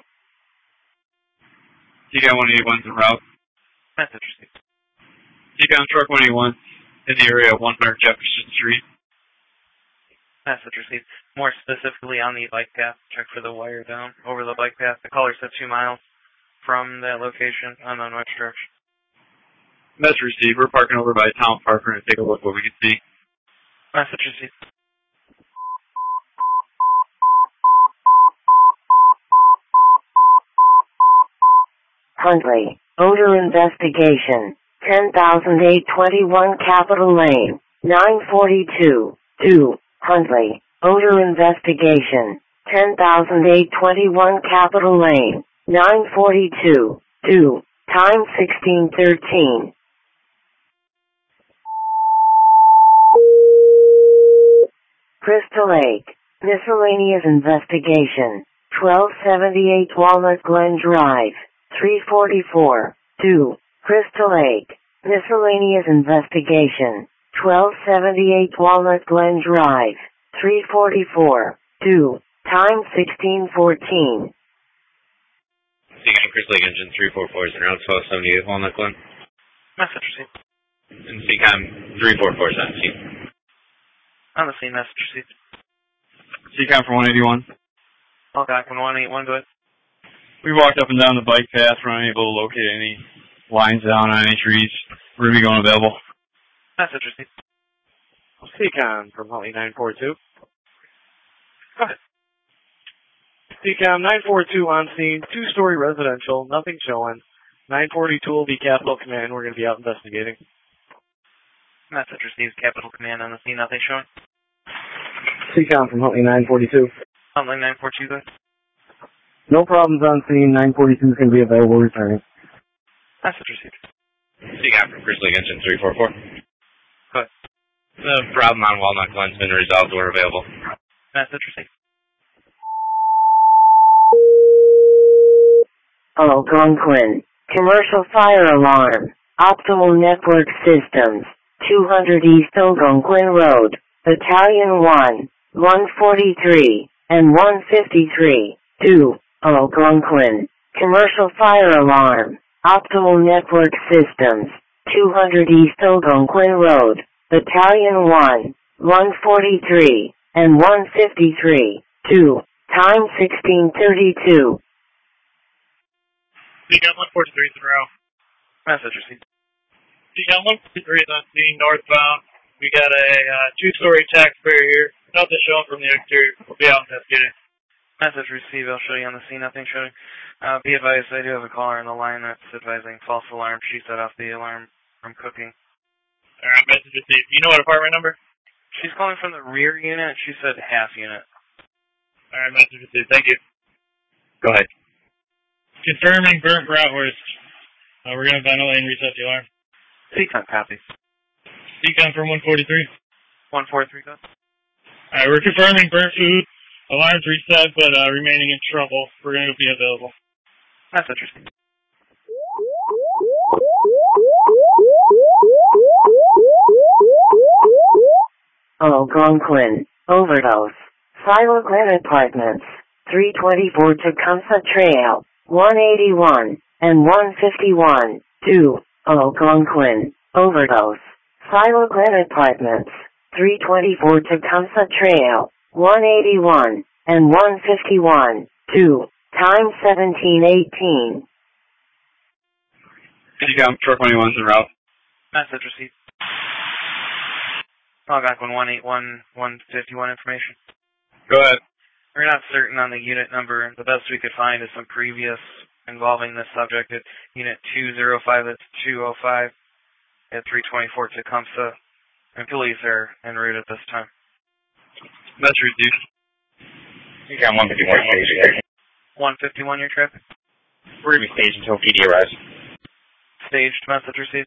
CCOM 181's en route. Message received. CCOM truck 181 in the area of 100 Jefferson Street. Message received. More specifically on the bike path. Check for the wire down over the bike path. The caller said 2 miles from that location. Unknown which direction. Message received. We're parking over by Town Park. We're going to take a look what we can see. Message received. Huntley. Odor investigation. 10,821 Capitol Lane. 942. 2. Huntley. Odor investigation. 10,821 Capitol Lane. 942. 2. Time 16:13. Crystal Lake. Miscellaneous investigation. 1278 Walnut Glen Drive. 344. 2. Crystal Lake. Miscellaneous investigation. 1278 Walnut Glen Drive. 344. 2. Time 16:14. CCOM Crystal Lake Engine 344 is around 1278 Walnut Glen. Message received. And CCOM 344 is on scene. On the scene, message received. CCOM for 181. Algonquin 181, go ahead. We walked up and down the bike path. We're unable to locate any lines down on any trees. We're going to be going available. Message received. CCOM from Holly 942. Go ahead. CCOM 942 on scene, 2-story residential, nothing showing. 942 will be Capital Command. We're going to be out investigating. Message received. Capital Command on the scene, nothing showing. CCOM from Huntley 942. Huntley 942, go ahead. No problems on scene. 942 is going to be available returning. Message received. CCOM from Crystal Lake Engine 344. Go ahead. The problem on Walnut Glen's been resolved. We're available. Message received. Algonquin. Commercial fire alarm. Optimal Network Systems. 200 East Algonquin Road. Battalion 1, 143, and 153. 2. Algonquin. Commercial fire alarm. Optimal Network Systems. 200 East Algonquin Road. Battalion 1, 143, and 153. 2. Time 16:32. CCOM 143 is in row. Message received. CCOM 143 is on scene northbound. We got a two-story taxpayer here. Nothing showing from the exterior. We'll be out investigating. Message received. I'll show you on the scene. Nothing showing. Be advised, I do have a caller on the line that's advising false alarm. She set off the alarm from cooking. All right, message received. You know what apartment number? She's calling from the rear unit. She said half unit. All right, message received. Thank you. Go ahead. Confirming burnt bratwurst. We're going to ventilate and reset the alarm. CCON copy. CCON from 143. 143, go. All right, we're confirming burnt food. Alarm's reset, but remaining in trouble. We're going to be available. That's interesting. Algonquin. Overdose. Silo Glen Apartments. 324 Tecumseh Trail. 181 and 151. 2. Algonquin. Overdose. Silo Glen Apartments. 324 Tecumseh Trail. 181 and 151. 2. Time 17:18. CCOM 421's en route. Message received. Algonquin 181, 151 information. Go ahead. We're not certain on the unit number. The best we could find is some previous involving this subject at Unit 205, that's 205 at 324 Tecumseh. And police are en route at this time. That's reduced. You got 151 staged. 151 your traffic? We're going to be staged until PD arrives. Staged, message received.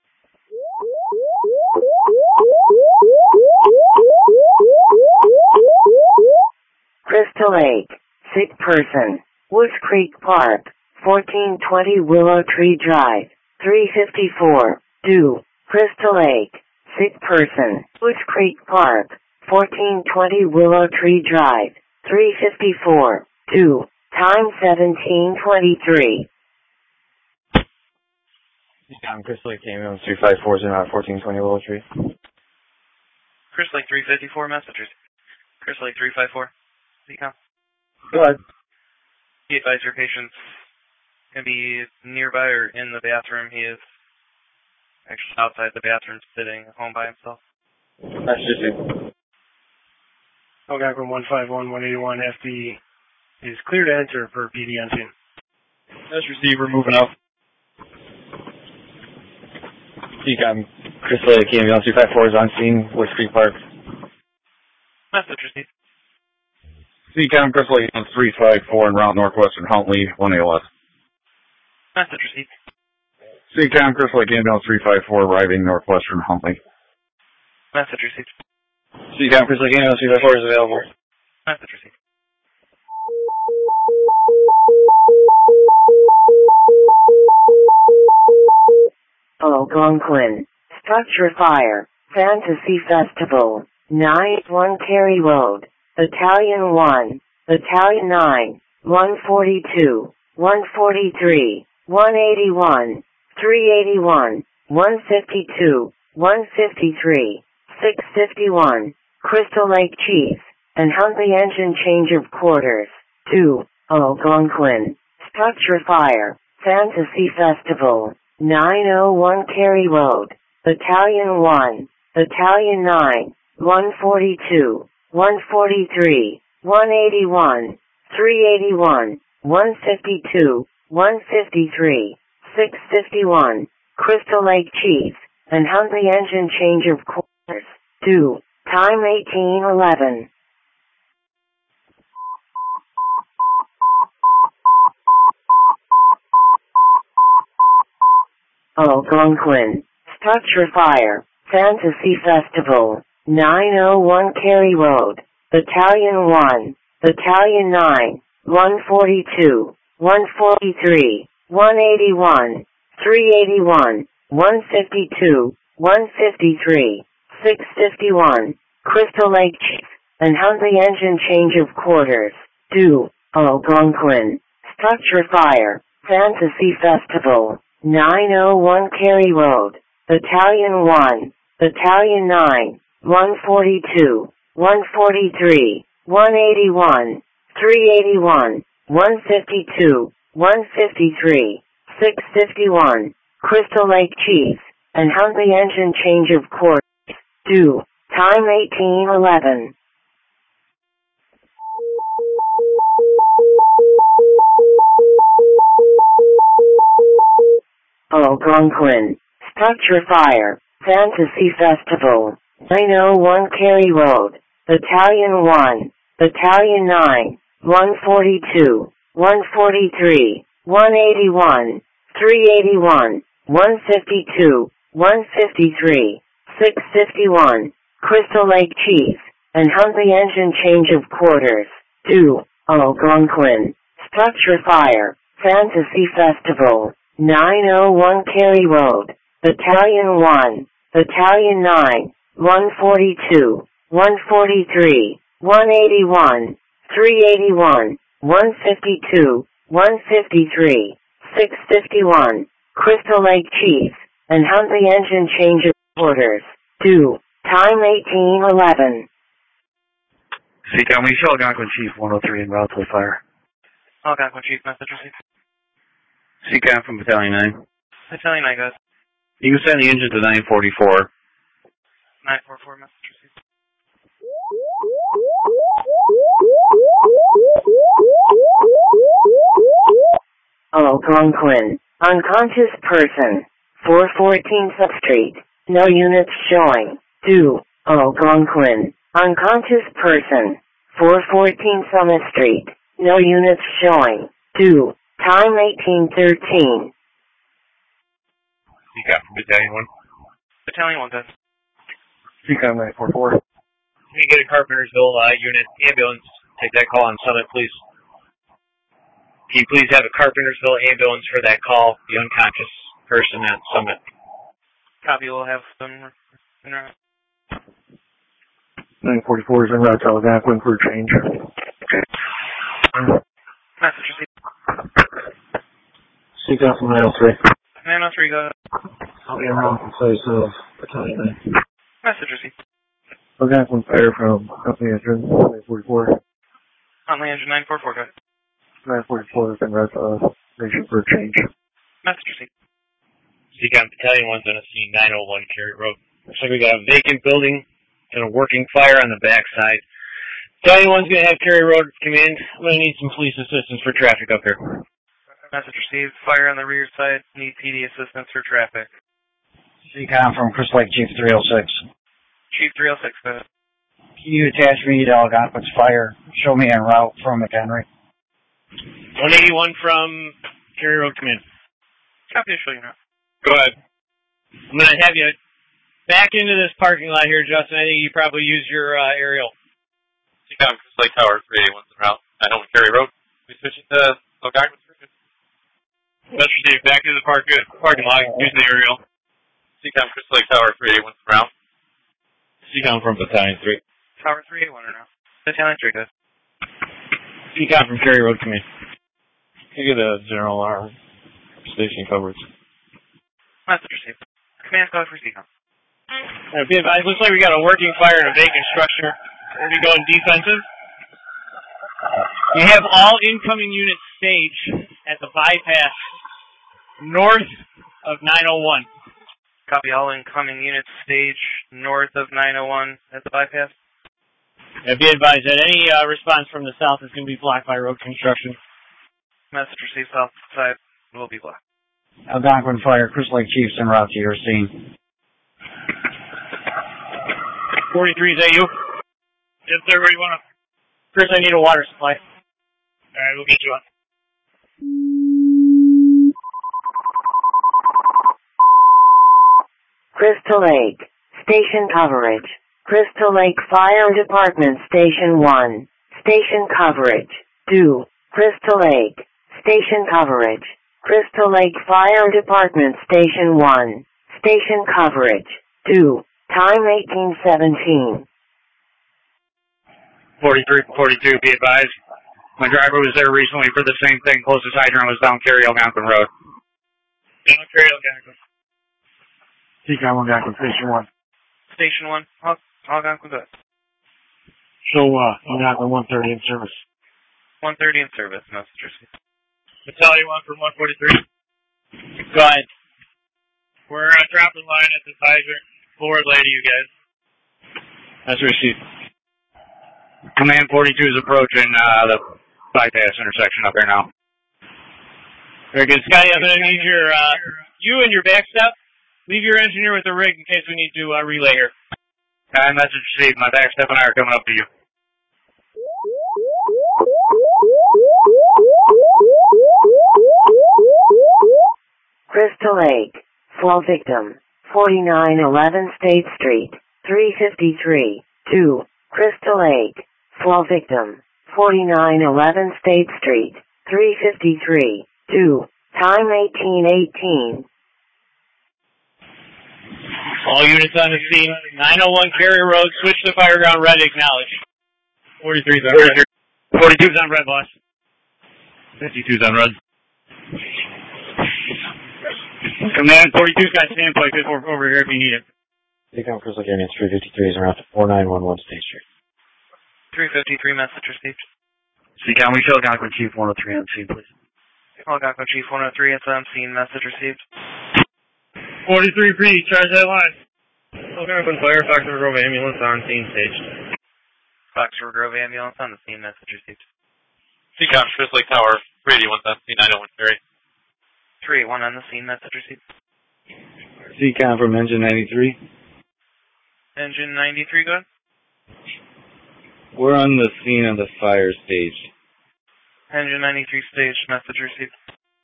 Crystal Lake. Sick person. Woods Creek Park. 1420 Willow Tree Drive. 354. Due. Crystal Lake. Sick person. Woods Creek Park. 1420 Willow Tree Drive. 354. Due. Time 17:23. Crystal Lake Ambulance 354 is in 1420 Willow Tree. Crystal Lake 354 messages. Crystal Lake 354. CCOM. Go ahead. Be advised your patient's going to be nearby or in the bathroom. He is actually outside the bathroom sitting home by himself. That's just it. Algonquin 151, 181, FD is clear to enter per PD on scene. That's received. We're moving out. CCOM Crystal Lake Ambulance 354 is on scene. Woods Creek Park. Message received. CCOM Crystal Lake 354 en route northwestern Huntley, 1 ALS. Message received. CCOM Crystal Lake Ambulance 354 arriving northwestern Huntley. Message received. CCOM Crystal Lake Ambulance 354 is available. Message received. Algonquin. Structure fire. Fantasy Festival. 9-1 Cary Road. Battalion 1. Battalion 9. 142. 143. 181. 381. 152. 153. 651. Crystal Lake Chief. And Huntley Engine Change of Quarters. 2. Algonquin. Structure fire. Fantasy Festival. 901 Cary Road. Battalion 1. Battalion 9. 142. 143. 181. 381. 152. 153. 651. Crystal Lake Chief. And Huntley Engine Change of Quarters. 2. Time 18:11. Algonquin. Structure fire. Fantasy Festival. 901 Cary Road. Battalion 1. Battalion 9. 142. 143. 181. 381. 152. 153. 651. Crystal Lake Chief. And Huntley Engine Change of Quarters. 2. Algonquin. Structure fire. Fantasy Festival. 901 Cary Road. Battalion 1. Battalion 9. 142. 143. 181. 381. 152. 153. 651. Crystal Lake Chief. And Huntley Engine Change of Quarters. due. Time 1811. Algonquin. Structure Fire. Fantasy Festival. 901 Cary Road. Battalion 1. Battalion 9. 142. 143. 181. 381. 152. 153. 651. Crystal Lake Chief. And Huntley Engine Change of Quarters. 2. Algonquin. Structure Fire. Fantasy Festival. 901 Cary Road. Battalion 1. Battalion 9. 142. 143. 181. 381. 152. 153. 651. Crystal Lake Chief. And Huntley Engine Change of Quarters. 2. Time 1811. Seacom, we show Algonquin Chief 103 en route to the fire. Algonquin Chief, message received. Seacom from Battalion 9. Battalion 9, guys. You can send the engine to 944. 944, message received. Algonquin. Unconscious person. 414 Sub Street. No units showing. 2. Algonquin. Unconscious person. 414 Summit Street. No units showing. 2. Time 1813. Seacom from Battalion 1. Battalion 1, guys. Seacom 944. Can you get a Carpentersville unit ambulance? Take that call on Summit, please. Can you please have a Carpentersville ambulance for that call? The unconscious person at Summit. Copy, we'll have some... 944 is en route to Algonquin for change. Message received. Seacom from 903. 903, go ahead. I'll be around in place of Battalion 9. Message received. Algonquin fire from Company Engine 944. Huntley Engine 944, go ahead. 944 is en route to Nation for change. Message received. Seacom Battalion 1's on a scene 901 Cary Road. Looks like we got a vacant building and a working fire on the backside. Battalion 1's going to have Cary Road Command. I'm going to need some police assistance for traffic up here. Message received. Fire on the rear side. Need PD assistance for traffic. Seacom from Crystal Lake Chief 306. Chief 306, go ahead. Can you attach me to Algonquin's fire? Show me en route from McHenry. 181 from Cary Road Command. Copy, show you now. Go ahead. I'm going to have you back into this parking lot here, Justin. I think you probably use your aerial. Seacom, Crystal Lake Tower, 381's en route. I know Cary Road. We switch it to Algonquin. Best received. Back into the parking lot using the aerial. Seacom, Crystal Lake Tower, 381's en route. Seacom from Battalion 3. Tower 381 or now. Battalion 3, guys. Seacom from Cary Road Command. Can you get a general station coverage? Message received. Command code for Seacom. It looks like we got a working fire in a vacant structure. We're going to go in defensive. You have all incoming units staged at the bypass north of 901. Copy, all incoming units staged north of 901 at the bypass. Be advised that any response from the south is going to be blocked by road construction. Message received, south side will be blocked. Algonquin fire, Crystal Lake Chiefs en route to your scene. 43, is that you? Yes, sir. Where do you want to? Chris, I need a water supply. All right, we'll get you on. Crystal Lake. Station coverage. Crystal Lake Fire Department Station 1. Station coverage. 2. Crystal Lake. Station coverage. Crystal Lake Fire Department Station 1. Station coverage. 2. Time 1817. 43-42, be advised. My driver was there recently for the same thing. Closest hydrant was down Cary Algonquin Road. Down Cary Algonquin. Seacom Algonquin, Station 1. Station 1, Algonquin, good. Show Algonquin 130 in service. 130 in service, message received. Battalion 1 from 143. Go ahead. We're dropping line at this hydrant. Forward lay to you guys. That's received. Command 42 is approaching the bypass intersection up there now. Very good. Scotty, I'm going to need you and your backstep. Leave your engineer with the rig in case we need to relay here. Message received. My backstep and I are coming up to you. Crystal Lake. Flow victim. 4911 State Street. 353. 2. Crystal Lake. Flow victim. 4911 State Street. 353. 2. Time 1818. All units on the scene. 901 Carrier Road. Switch to fire ground red. Acknowledge. 43's on red. 42's on red, boss. 52's on red. Command 42's got standby over here if you need it. Seacom Crystal Lake Area 353 is around 4911 State Street. 353 message received. Seacom, we show Algonquin Chief 103 on scene, please. Algonquin Chief 103, it's on scene, message received. 43 pre, charge that line. Algonquin Fire, Foxford Grove Ambulance on scene, staged. Foxford Grove Ambulance on the scene, message received. Seacom, Crystal Lake Tower, 381 on scene, 901 Ferry. 381 on the scene, message received. Seacom from Engine 93. Engine 93, good. We're on the scene of the fire stage. Engine 93 stage, message received.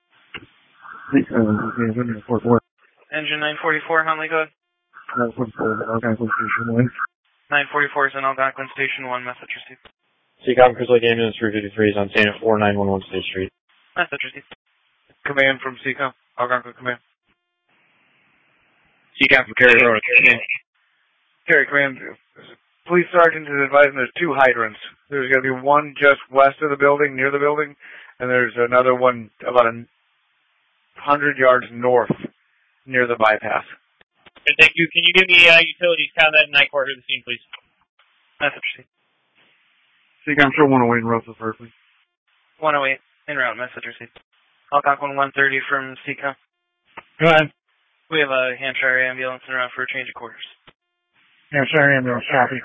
Engine 944, Huntley, good. 944 is in Algonquin Station 1, message received. Seacom Crystal Lake Ambulance 353 is on scene at 4911 State Street. Message received. Command from Seacom. Algonquin Command. Seacom from Carrier Road. Carrier Command. Police sergeant is advising there's 2 hydrants. There's going to be one just west of the building, near the building, and there's another one about 100 yards north, near the bypass. Thank you. Can you give me utilities, combat, and night quarter to the scene, please? Message received. Seacom, show 108 in route to Berkeley. 108, en route, message received. Algonquin 130 from Seacom. Go ahead. We have a Hampshire ambulance en route for a change of quarters. Hampshire ambulance, copy.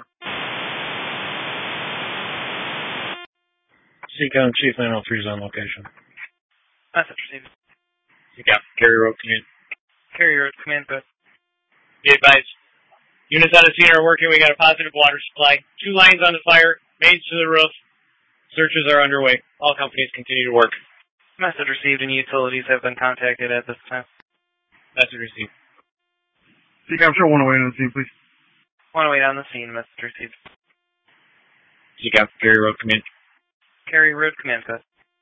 Seacom Chief 903 is on location. Message received. Seacom, Carrier Road Command. Carrier Road Command, good. Be advised. Units on the scene are working. We got a positive water supply. 2 lines on the fire. Mains to the roof. Searches are underway. All companies continue to work. Message received and utilities have been contacted at this time. Message received. Seacom, show 108 on the scene, please. 108 on the scene, message received. Seacom, Carrier Road Command. Carrier Road Command, good.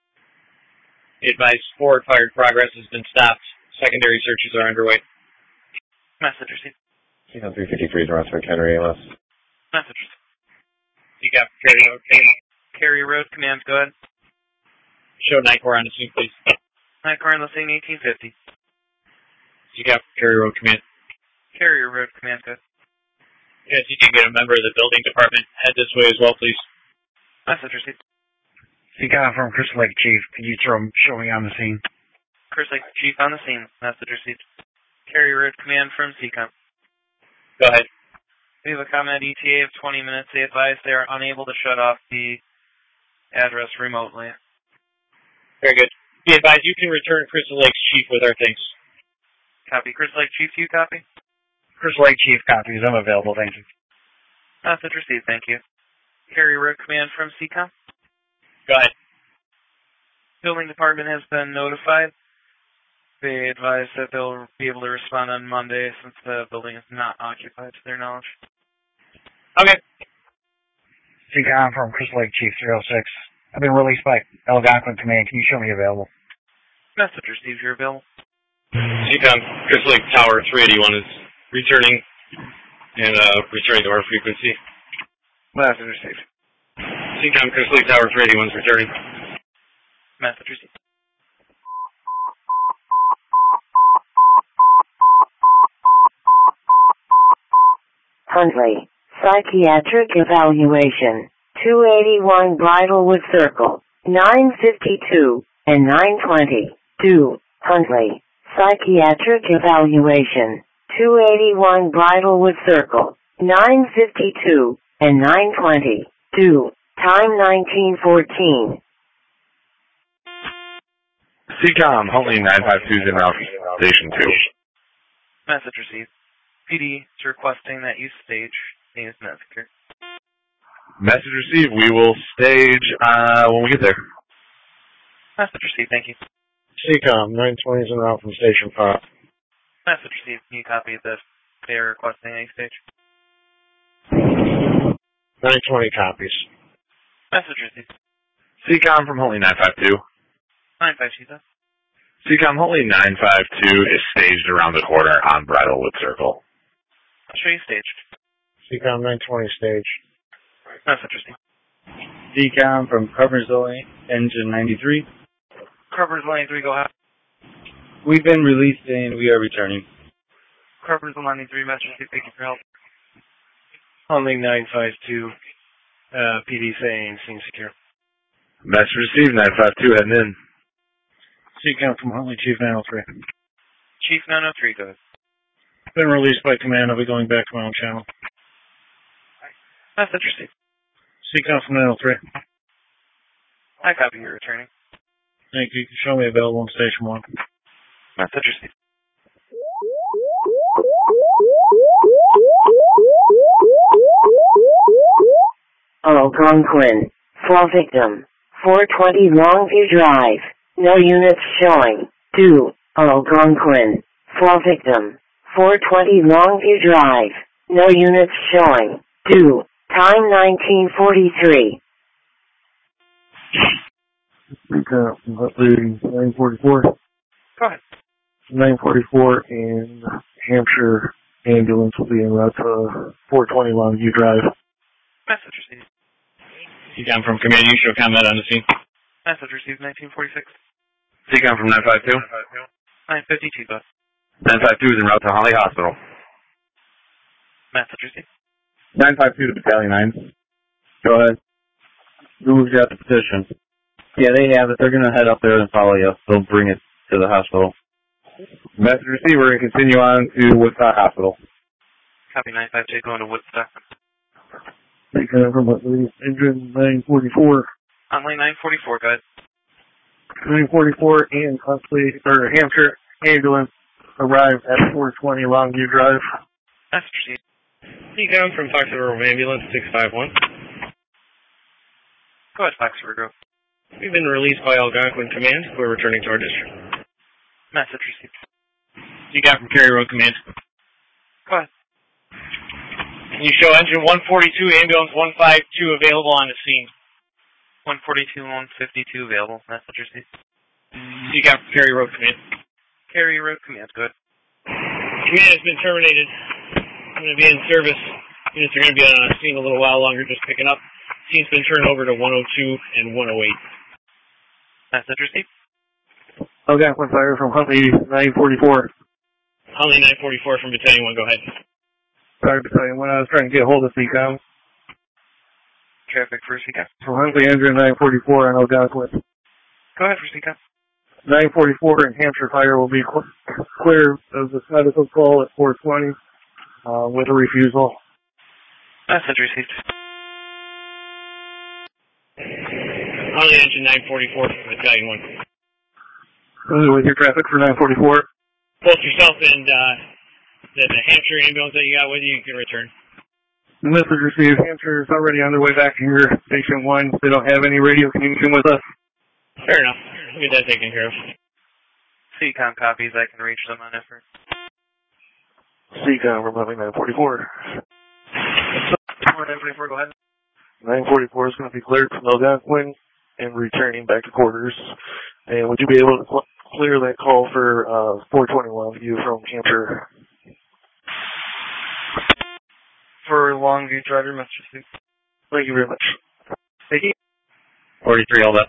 Be advised, forward fire progress has been stopped. Secondary searches are underway. Message received. Seacom 353 is around for Kettering ALS. Message received. Seacom, Carrier Road Command. Carrier Road Command, go ahead. Show Night Corps on the scene, please. Night Corps on the scene, 1850. Seacom, Carrier Road Command. Carrier Road Command, good. Yes, you can get a member of the building department. Head this way as well, please. Message received. Seacom from Crystal Lake Chief. Can you show me on the scene? Crystal Lake Chief on the scene. Message received. Carrier Road Command from Seacom. Go ahead. We have a comment ETA of 20 minutes. They advise they are unable to shut off the address remotely. Very good. Be advised, you can return Crystal Lake's Chief with our things. Copy. Crystal Lake Chief, you copy? Crystal Lake Chief copies. I'm available. Thank you. Message received. Thank you. Carrier Road Command from Seacom. Go ahead. Building department has been notified. They advise that they'll be able to respond on Monday since the building is not occupied to their knowledge. Okay. Seacom from Crystal Lake Chief 306. I've been released by Algonquin Command. Can you show me available? Message received. You're available. Seacom, Crystal Lake Tower 381 is returning and returning to our frequency. Message received. Seacom, Crystal Lake Tower 381 is returning. Message received. Huntley. Psychiatric evaluation. 281 Bridlewood Circle. 952 and 920. 2. Huntley. Psychiatric evaluation. 281 Bridlewood Circle. 952 and 9:20. Do. Time 1914. CCOM, Huntley 952 is en route to Station 2. Message received. PD is requesting that you stage. Name is not secure. Message received. We will stage when we get there. Message received. Thank you. CCOM 920 is en route from Station 5. Message received. Can you copy this? They are requesting a stage. 920 copies. Message received. CCOM from Huntley 952. 952. CCOM Huntley 952 is staged around the corner on Bridlewood Circle. I'll show you staged. CCOM 920 stage. Message received. CCOM from Covers-Lane, Engine 93. Covers Lane 3, go ahead. We've been released and we are returning. Covers Lane 3, message received. Thank you for help. Huntley 952, PD saying scene secure. Message received. 952 heading in. CCOM from Huntley, Chief 903. Chief 903, go ahead. Been released by command. I'll be going back to my own channel. Message received. CCOM from 903. I copy you returning. Thank you. Show me available on Station 1. Message received. Algonquin. Fall victim. 420 Longview Drive. No units showing. Do. Algonquin. Fall victim. 420 Longview Drive. No units showing. Do. Time 1943. CCOM from Huntley 944. Go ahead. 944 and Hampshire ambulance will be en route to 420 Longview Drive. Message received. CCOM from Command, you show combat on the scene. Message received 1946. CCOM from 952. 952, bus. 952 is en route to Holly Hospital. Message received. 952 to Battalion 9. Go ahead. Who's got the petition? Yeah, they have it. They're going to head up there and follow you. They'll bring it to the hospital. Message received. We're going to continue on to Woodstock Hospital. Copy 952, going to Woodstock. CCOM from Huntley, Engine 944. Huntley 944, go ahead. 944 and Huntley, or Hampshire ambulance arrived at 420 Longview Drive. Message received. CCOM from Fox River Ambulance 651. Go ahead, Fox River Grove. We've been released by Algonquin Command. We're returning to our district. Message received. CCOM from Cary Road Command. Go ahead. Can you show engine 142, ambulance 152 available on the scene? 142, 152 available. Message received. CCOM from Cary Road Command. Cary Road Command, go ahead. Command has been terminated. I'm going to be in service. Units are going to be on a scene a little while longer, just picking up. Scene's been turned over to 102 and 108. Message received. Algonquin fire from Huntley 944. Huntley 944 from Battalion 1, go ahead. Sorry, Battalion 1, I was trying to get hold of CCOM. Traffic for CCOM. From Huntley Engine 944 on Algonquin. Go ahead for CCOM. 944 and Hampshire fire will be clear of this medical call at 420 with a refusal. Message received. Huntley Engine 944 from Battalion 1. With your traffic for 944. Both yourself and the Hampshire ambulance that you got with you can return. Message received. Hampshire is already on their way back to your Station 1. They don't have any radio communication with us. Fair enough. We'll get that taken care of. CCOM copies. I can reach them on effort. CCOM from Huntley 944. 944, go ahead. 944 is going to be cleared from Algonquin and returning back to quarters. And would you be able to clear that call for 420 Longview from Hampshire? For Longview driver, message received. Thank you very much. Thank you. 43, all that.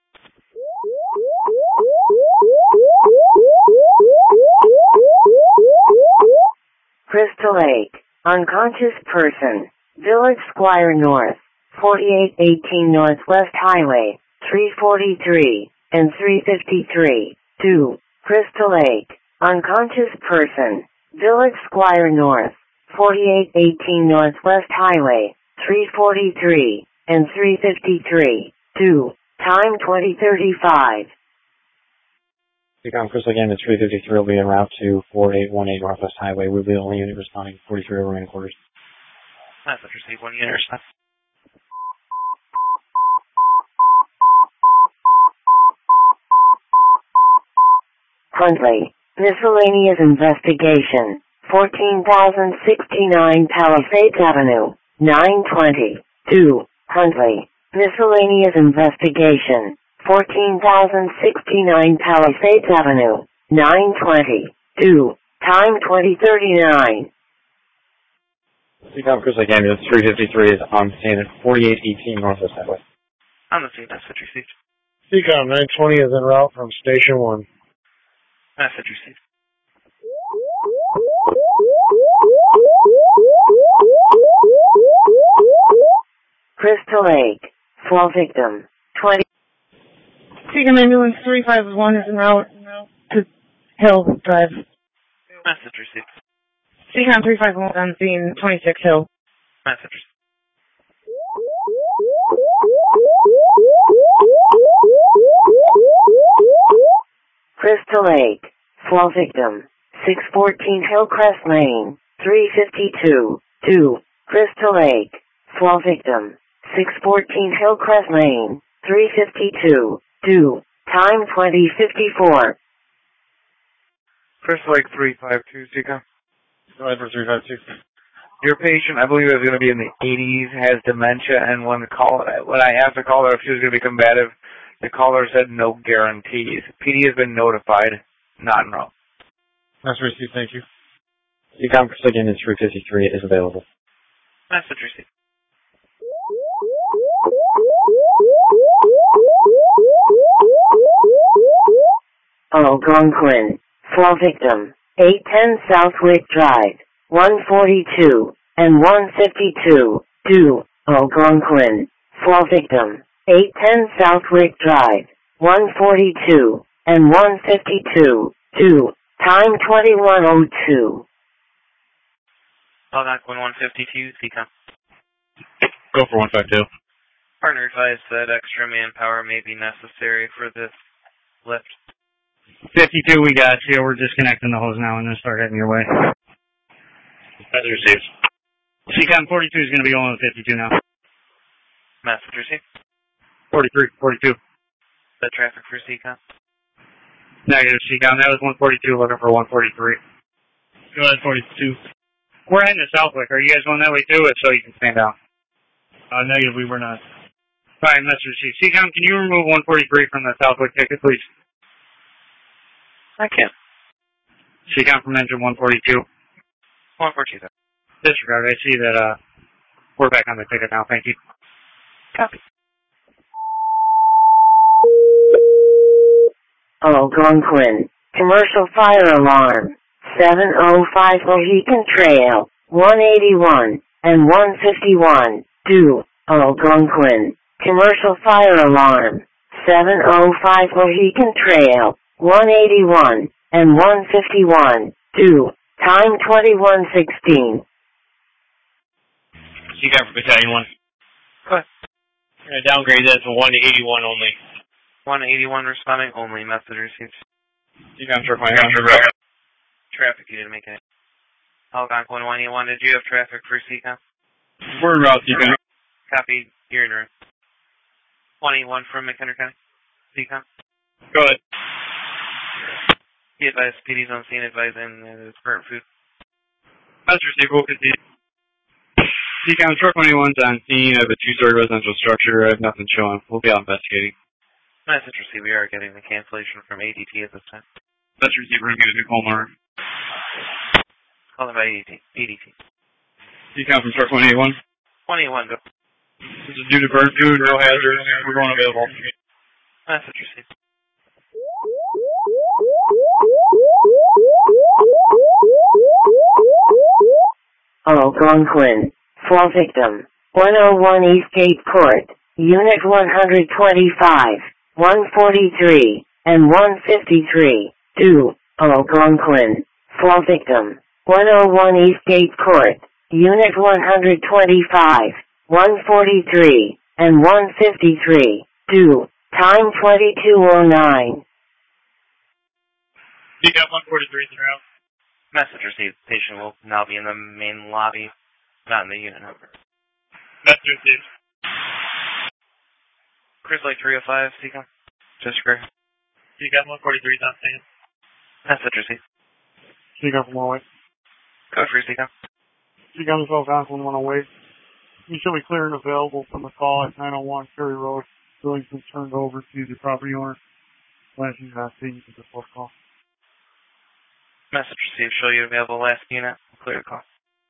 Crystal Lake. Unconscious person. Village Squire North. 4818 Northwest Highway. 343 and 353. 2. Crystal Lake. Unconscious person. Village Squire North. 4818 Northwest Highway. 343, and 353. 2. Time 2035. Seacom Crystal again, it's 353 will be en route to 4818 Northwest Highway. We'll be the only unit responding. 43 over in quarters. Message received. 1 unit response. Huntley. Miscellaneous investigation. 14,069 Palisades Avenue. 920. 2. Huntley. Miscellaneous investigation. 14,069 Palisades Avenue. 920. 2. Time 2039. Seacom Crystal again, it's 353 is on scene at 4818 Northwest Highway. On the scene. Message received. Seacom 920 is en route from Station 1. Message received. Crystal Lake. Fall victim. 20. Seacom Ambulance 351 is en route to Hill Drive. Message received. Seacom 351 on scene 26 Hill. Message received. Crystal Lake. Fall victim. 614 Hillcrest Lane. 352. 2. Crystal Lake. Fall victim. 614 Hillcrest Lane. 352. 2. Time 2054. Crystal Lake 352, Seacom. Go ahead for 352. Your patient, I believe, is going to be in the 80s, has dementia, and when I asked the caller if she was going to be combative, the caller said no guarantees. PD has been notified, not en route. That's received, thank you. Seacom Crystal again, it's 353 is available. Message received. Algonquin. Fall victim. 810 Southwick Drive. 142 and 152. 2. Algonquin. Fall victim. 810 Southwick Drive. 142 and 152. 2. Time 2102. Algonquin 152. Seacom. Go for 152. Partner advised that extra manpower may be necessary for this lift. 52, we got you. We're disconnecting the hose now and then start heading your way. Message received. Seacom 42 is going to be going with 52 now. Message received. 43, 42. The traffic for Seacom. Negative, Seacom. That was 142, looking for 143. Go ahead, 42. We're heading to Southwick. Are you guys going that way too? If so, you can stand down. Negative, we were not. All right, message received. Seacom, can you remove 143 from the Southwick ticket, please? I can. Seacom from engine 142. 142. Disregard. I see that we're back on the ticket now. Thank you. Copy. Algonquin. Commercial fire alarm. 705 Mohican Trail. 181 and 151. 2. Algonquin. Commercial fire alarm. 705 Mohican Trail. 181 and 151. 2. Time 2116. Seacom for Battalion 1. Go ahead. We're going to downgrade that to 181 only. 181 responding only. Message received. Seacom truck my route. Traffic, you didn't make it. Algonquin 181, did you have traffic for Seacom? We're en route, Seacom. Copy. You're en route. 181 from McHenry County. Seacom. Go ahead. Be advised, PD's on scene advising current food. Message received. We'll continue. Seacom truck 21's on scene of a two-story residential structure. I have nothing showing. We'll be out investigating. Message received. We are getting the cancellation from ADT at this time. Message received. We're going to get a new call mark. Calling by ADT. Seacom from truck 181. 181, go. This is due to burn food, no hazard. We're going available. Message received. Algonquin. Fall victim. 101 Eastgate Court. Unit 125, 143, and 153. 2. Algonquin. Fall victim. 101 Eastgate Court. Unit 125, 143, and 153, due, time 2209. CCAM 143 is en route. Message received. Patient will now be in the main lobby, not in the unit number. Message received. Chris Lake 305, CCAM. Just Gray. CCAM 143 is on stand. Message received. CCAM from 108. Code for CCAM. CCAM is Algonquin 108. You should be clear and available from the call at 901 Kerry Road. Building's been turned over to the property owner. Flashing not seeing the phone call. Message received. Show you available last unit. Clear the call.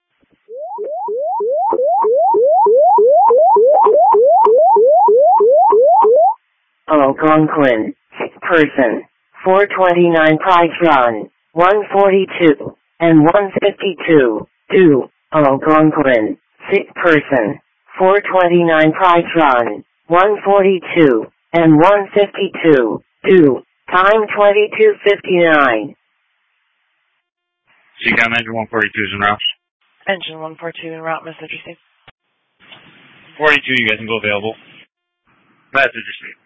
Algonquin, 6 person, 429 Price Run, 142, and 152, due, Algonquin, 6 person, 429 Price Run, 142, and 152, due, time 22:59. CCAM Engine 142 is en route. Engine 142 en route, message received. 42, you guys can go available. Message received.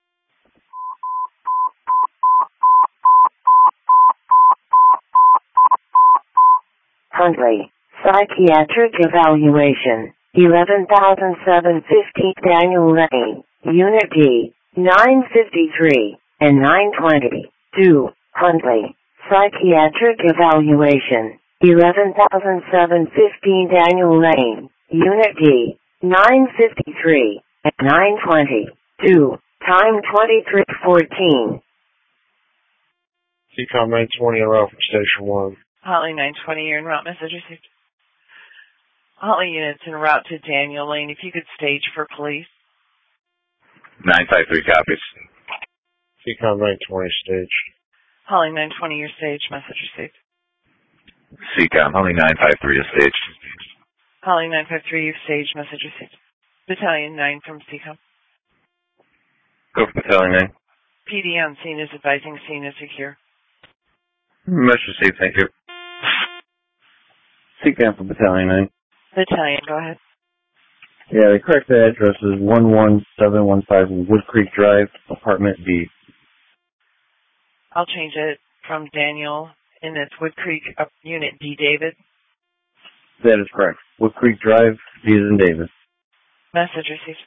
Huntley, psychiatric evaluation, 11,715 Daniel Lane, Unit D, 953, and 920, due, Huntley, psychiatric evaluation, 11,715 Daniel Lane, Unit D, 953, and 920, due, time 23:14. CCOM 920 en route from Station 1. Huntley 920, you're en route, message received. Huntley units en route to Daniel Lane. If you could stage for police. 953 copies. CCOM 920 stage. Huntley 920, your stage, message received. CCOM, only 953 is staged. Huntley 953, you've staged, message received. Battalion 9 from CCOM. Go for Battalion 9. PD on scene is advising scene is secure. Message received, thank you. CCAM for Battalion 9. Battalion, go ahead. Yeah, the correct address is 11715 Wood Creek Drive, Apartment B. I'll change it from Daniel, and it's Wood Creek, Unit D, David. That is correct. Wood Creek Drive, D as in David. Message received.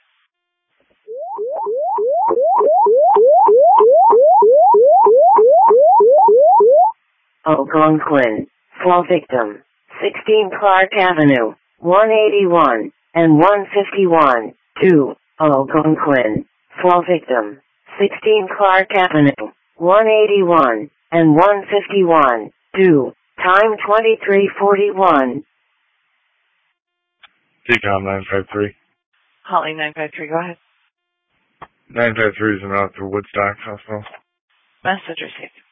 Algonquin, fall victim, 16 Clark Avenue, 181, and 151, 2, Algonquin, fall victim, 16 Clark Avenue, 181, and 151, 2, time 23:41. CCOM 953. Huntley 953, go ahead. 953 is en route to Woodstock Hospital. Message received.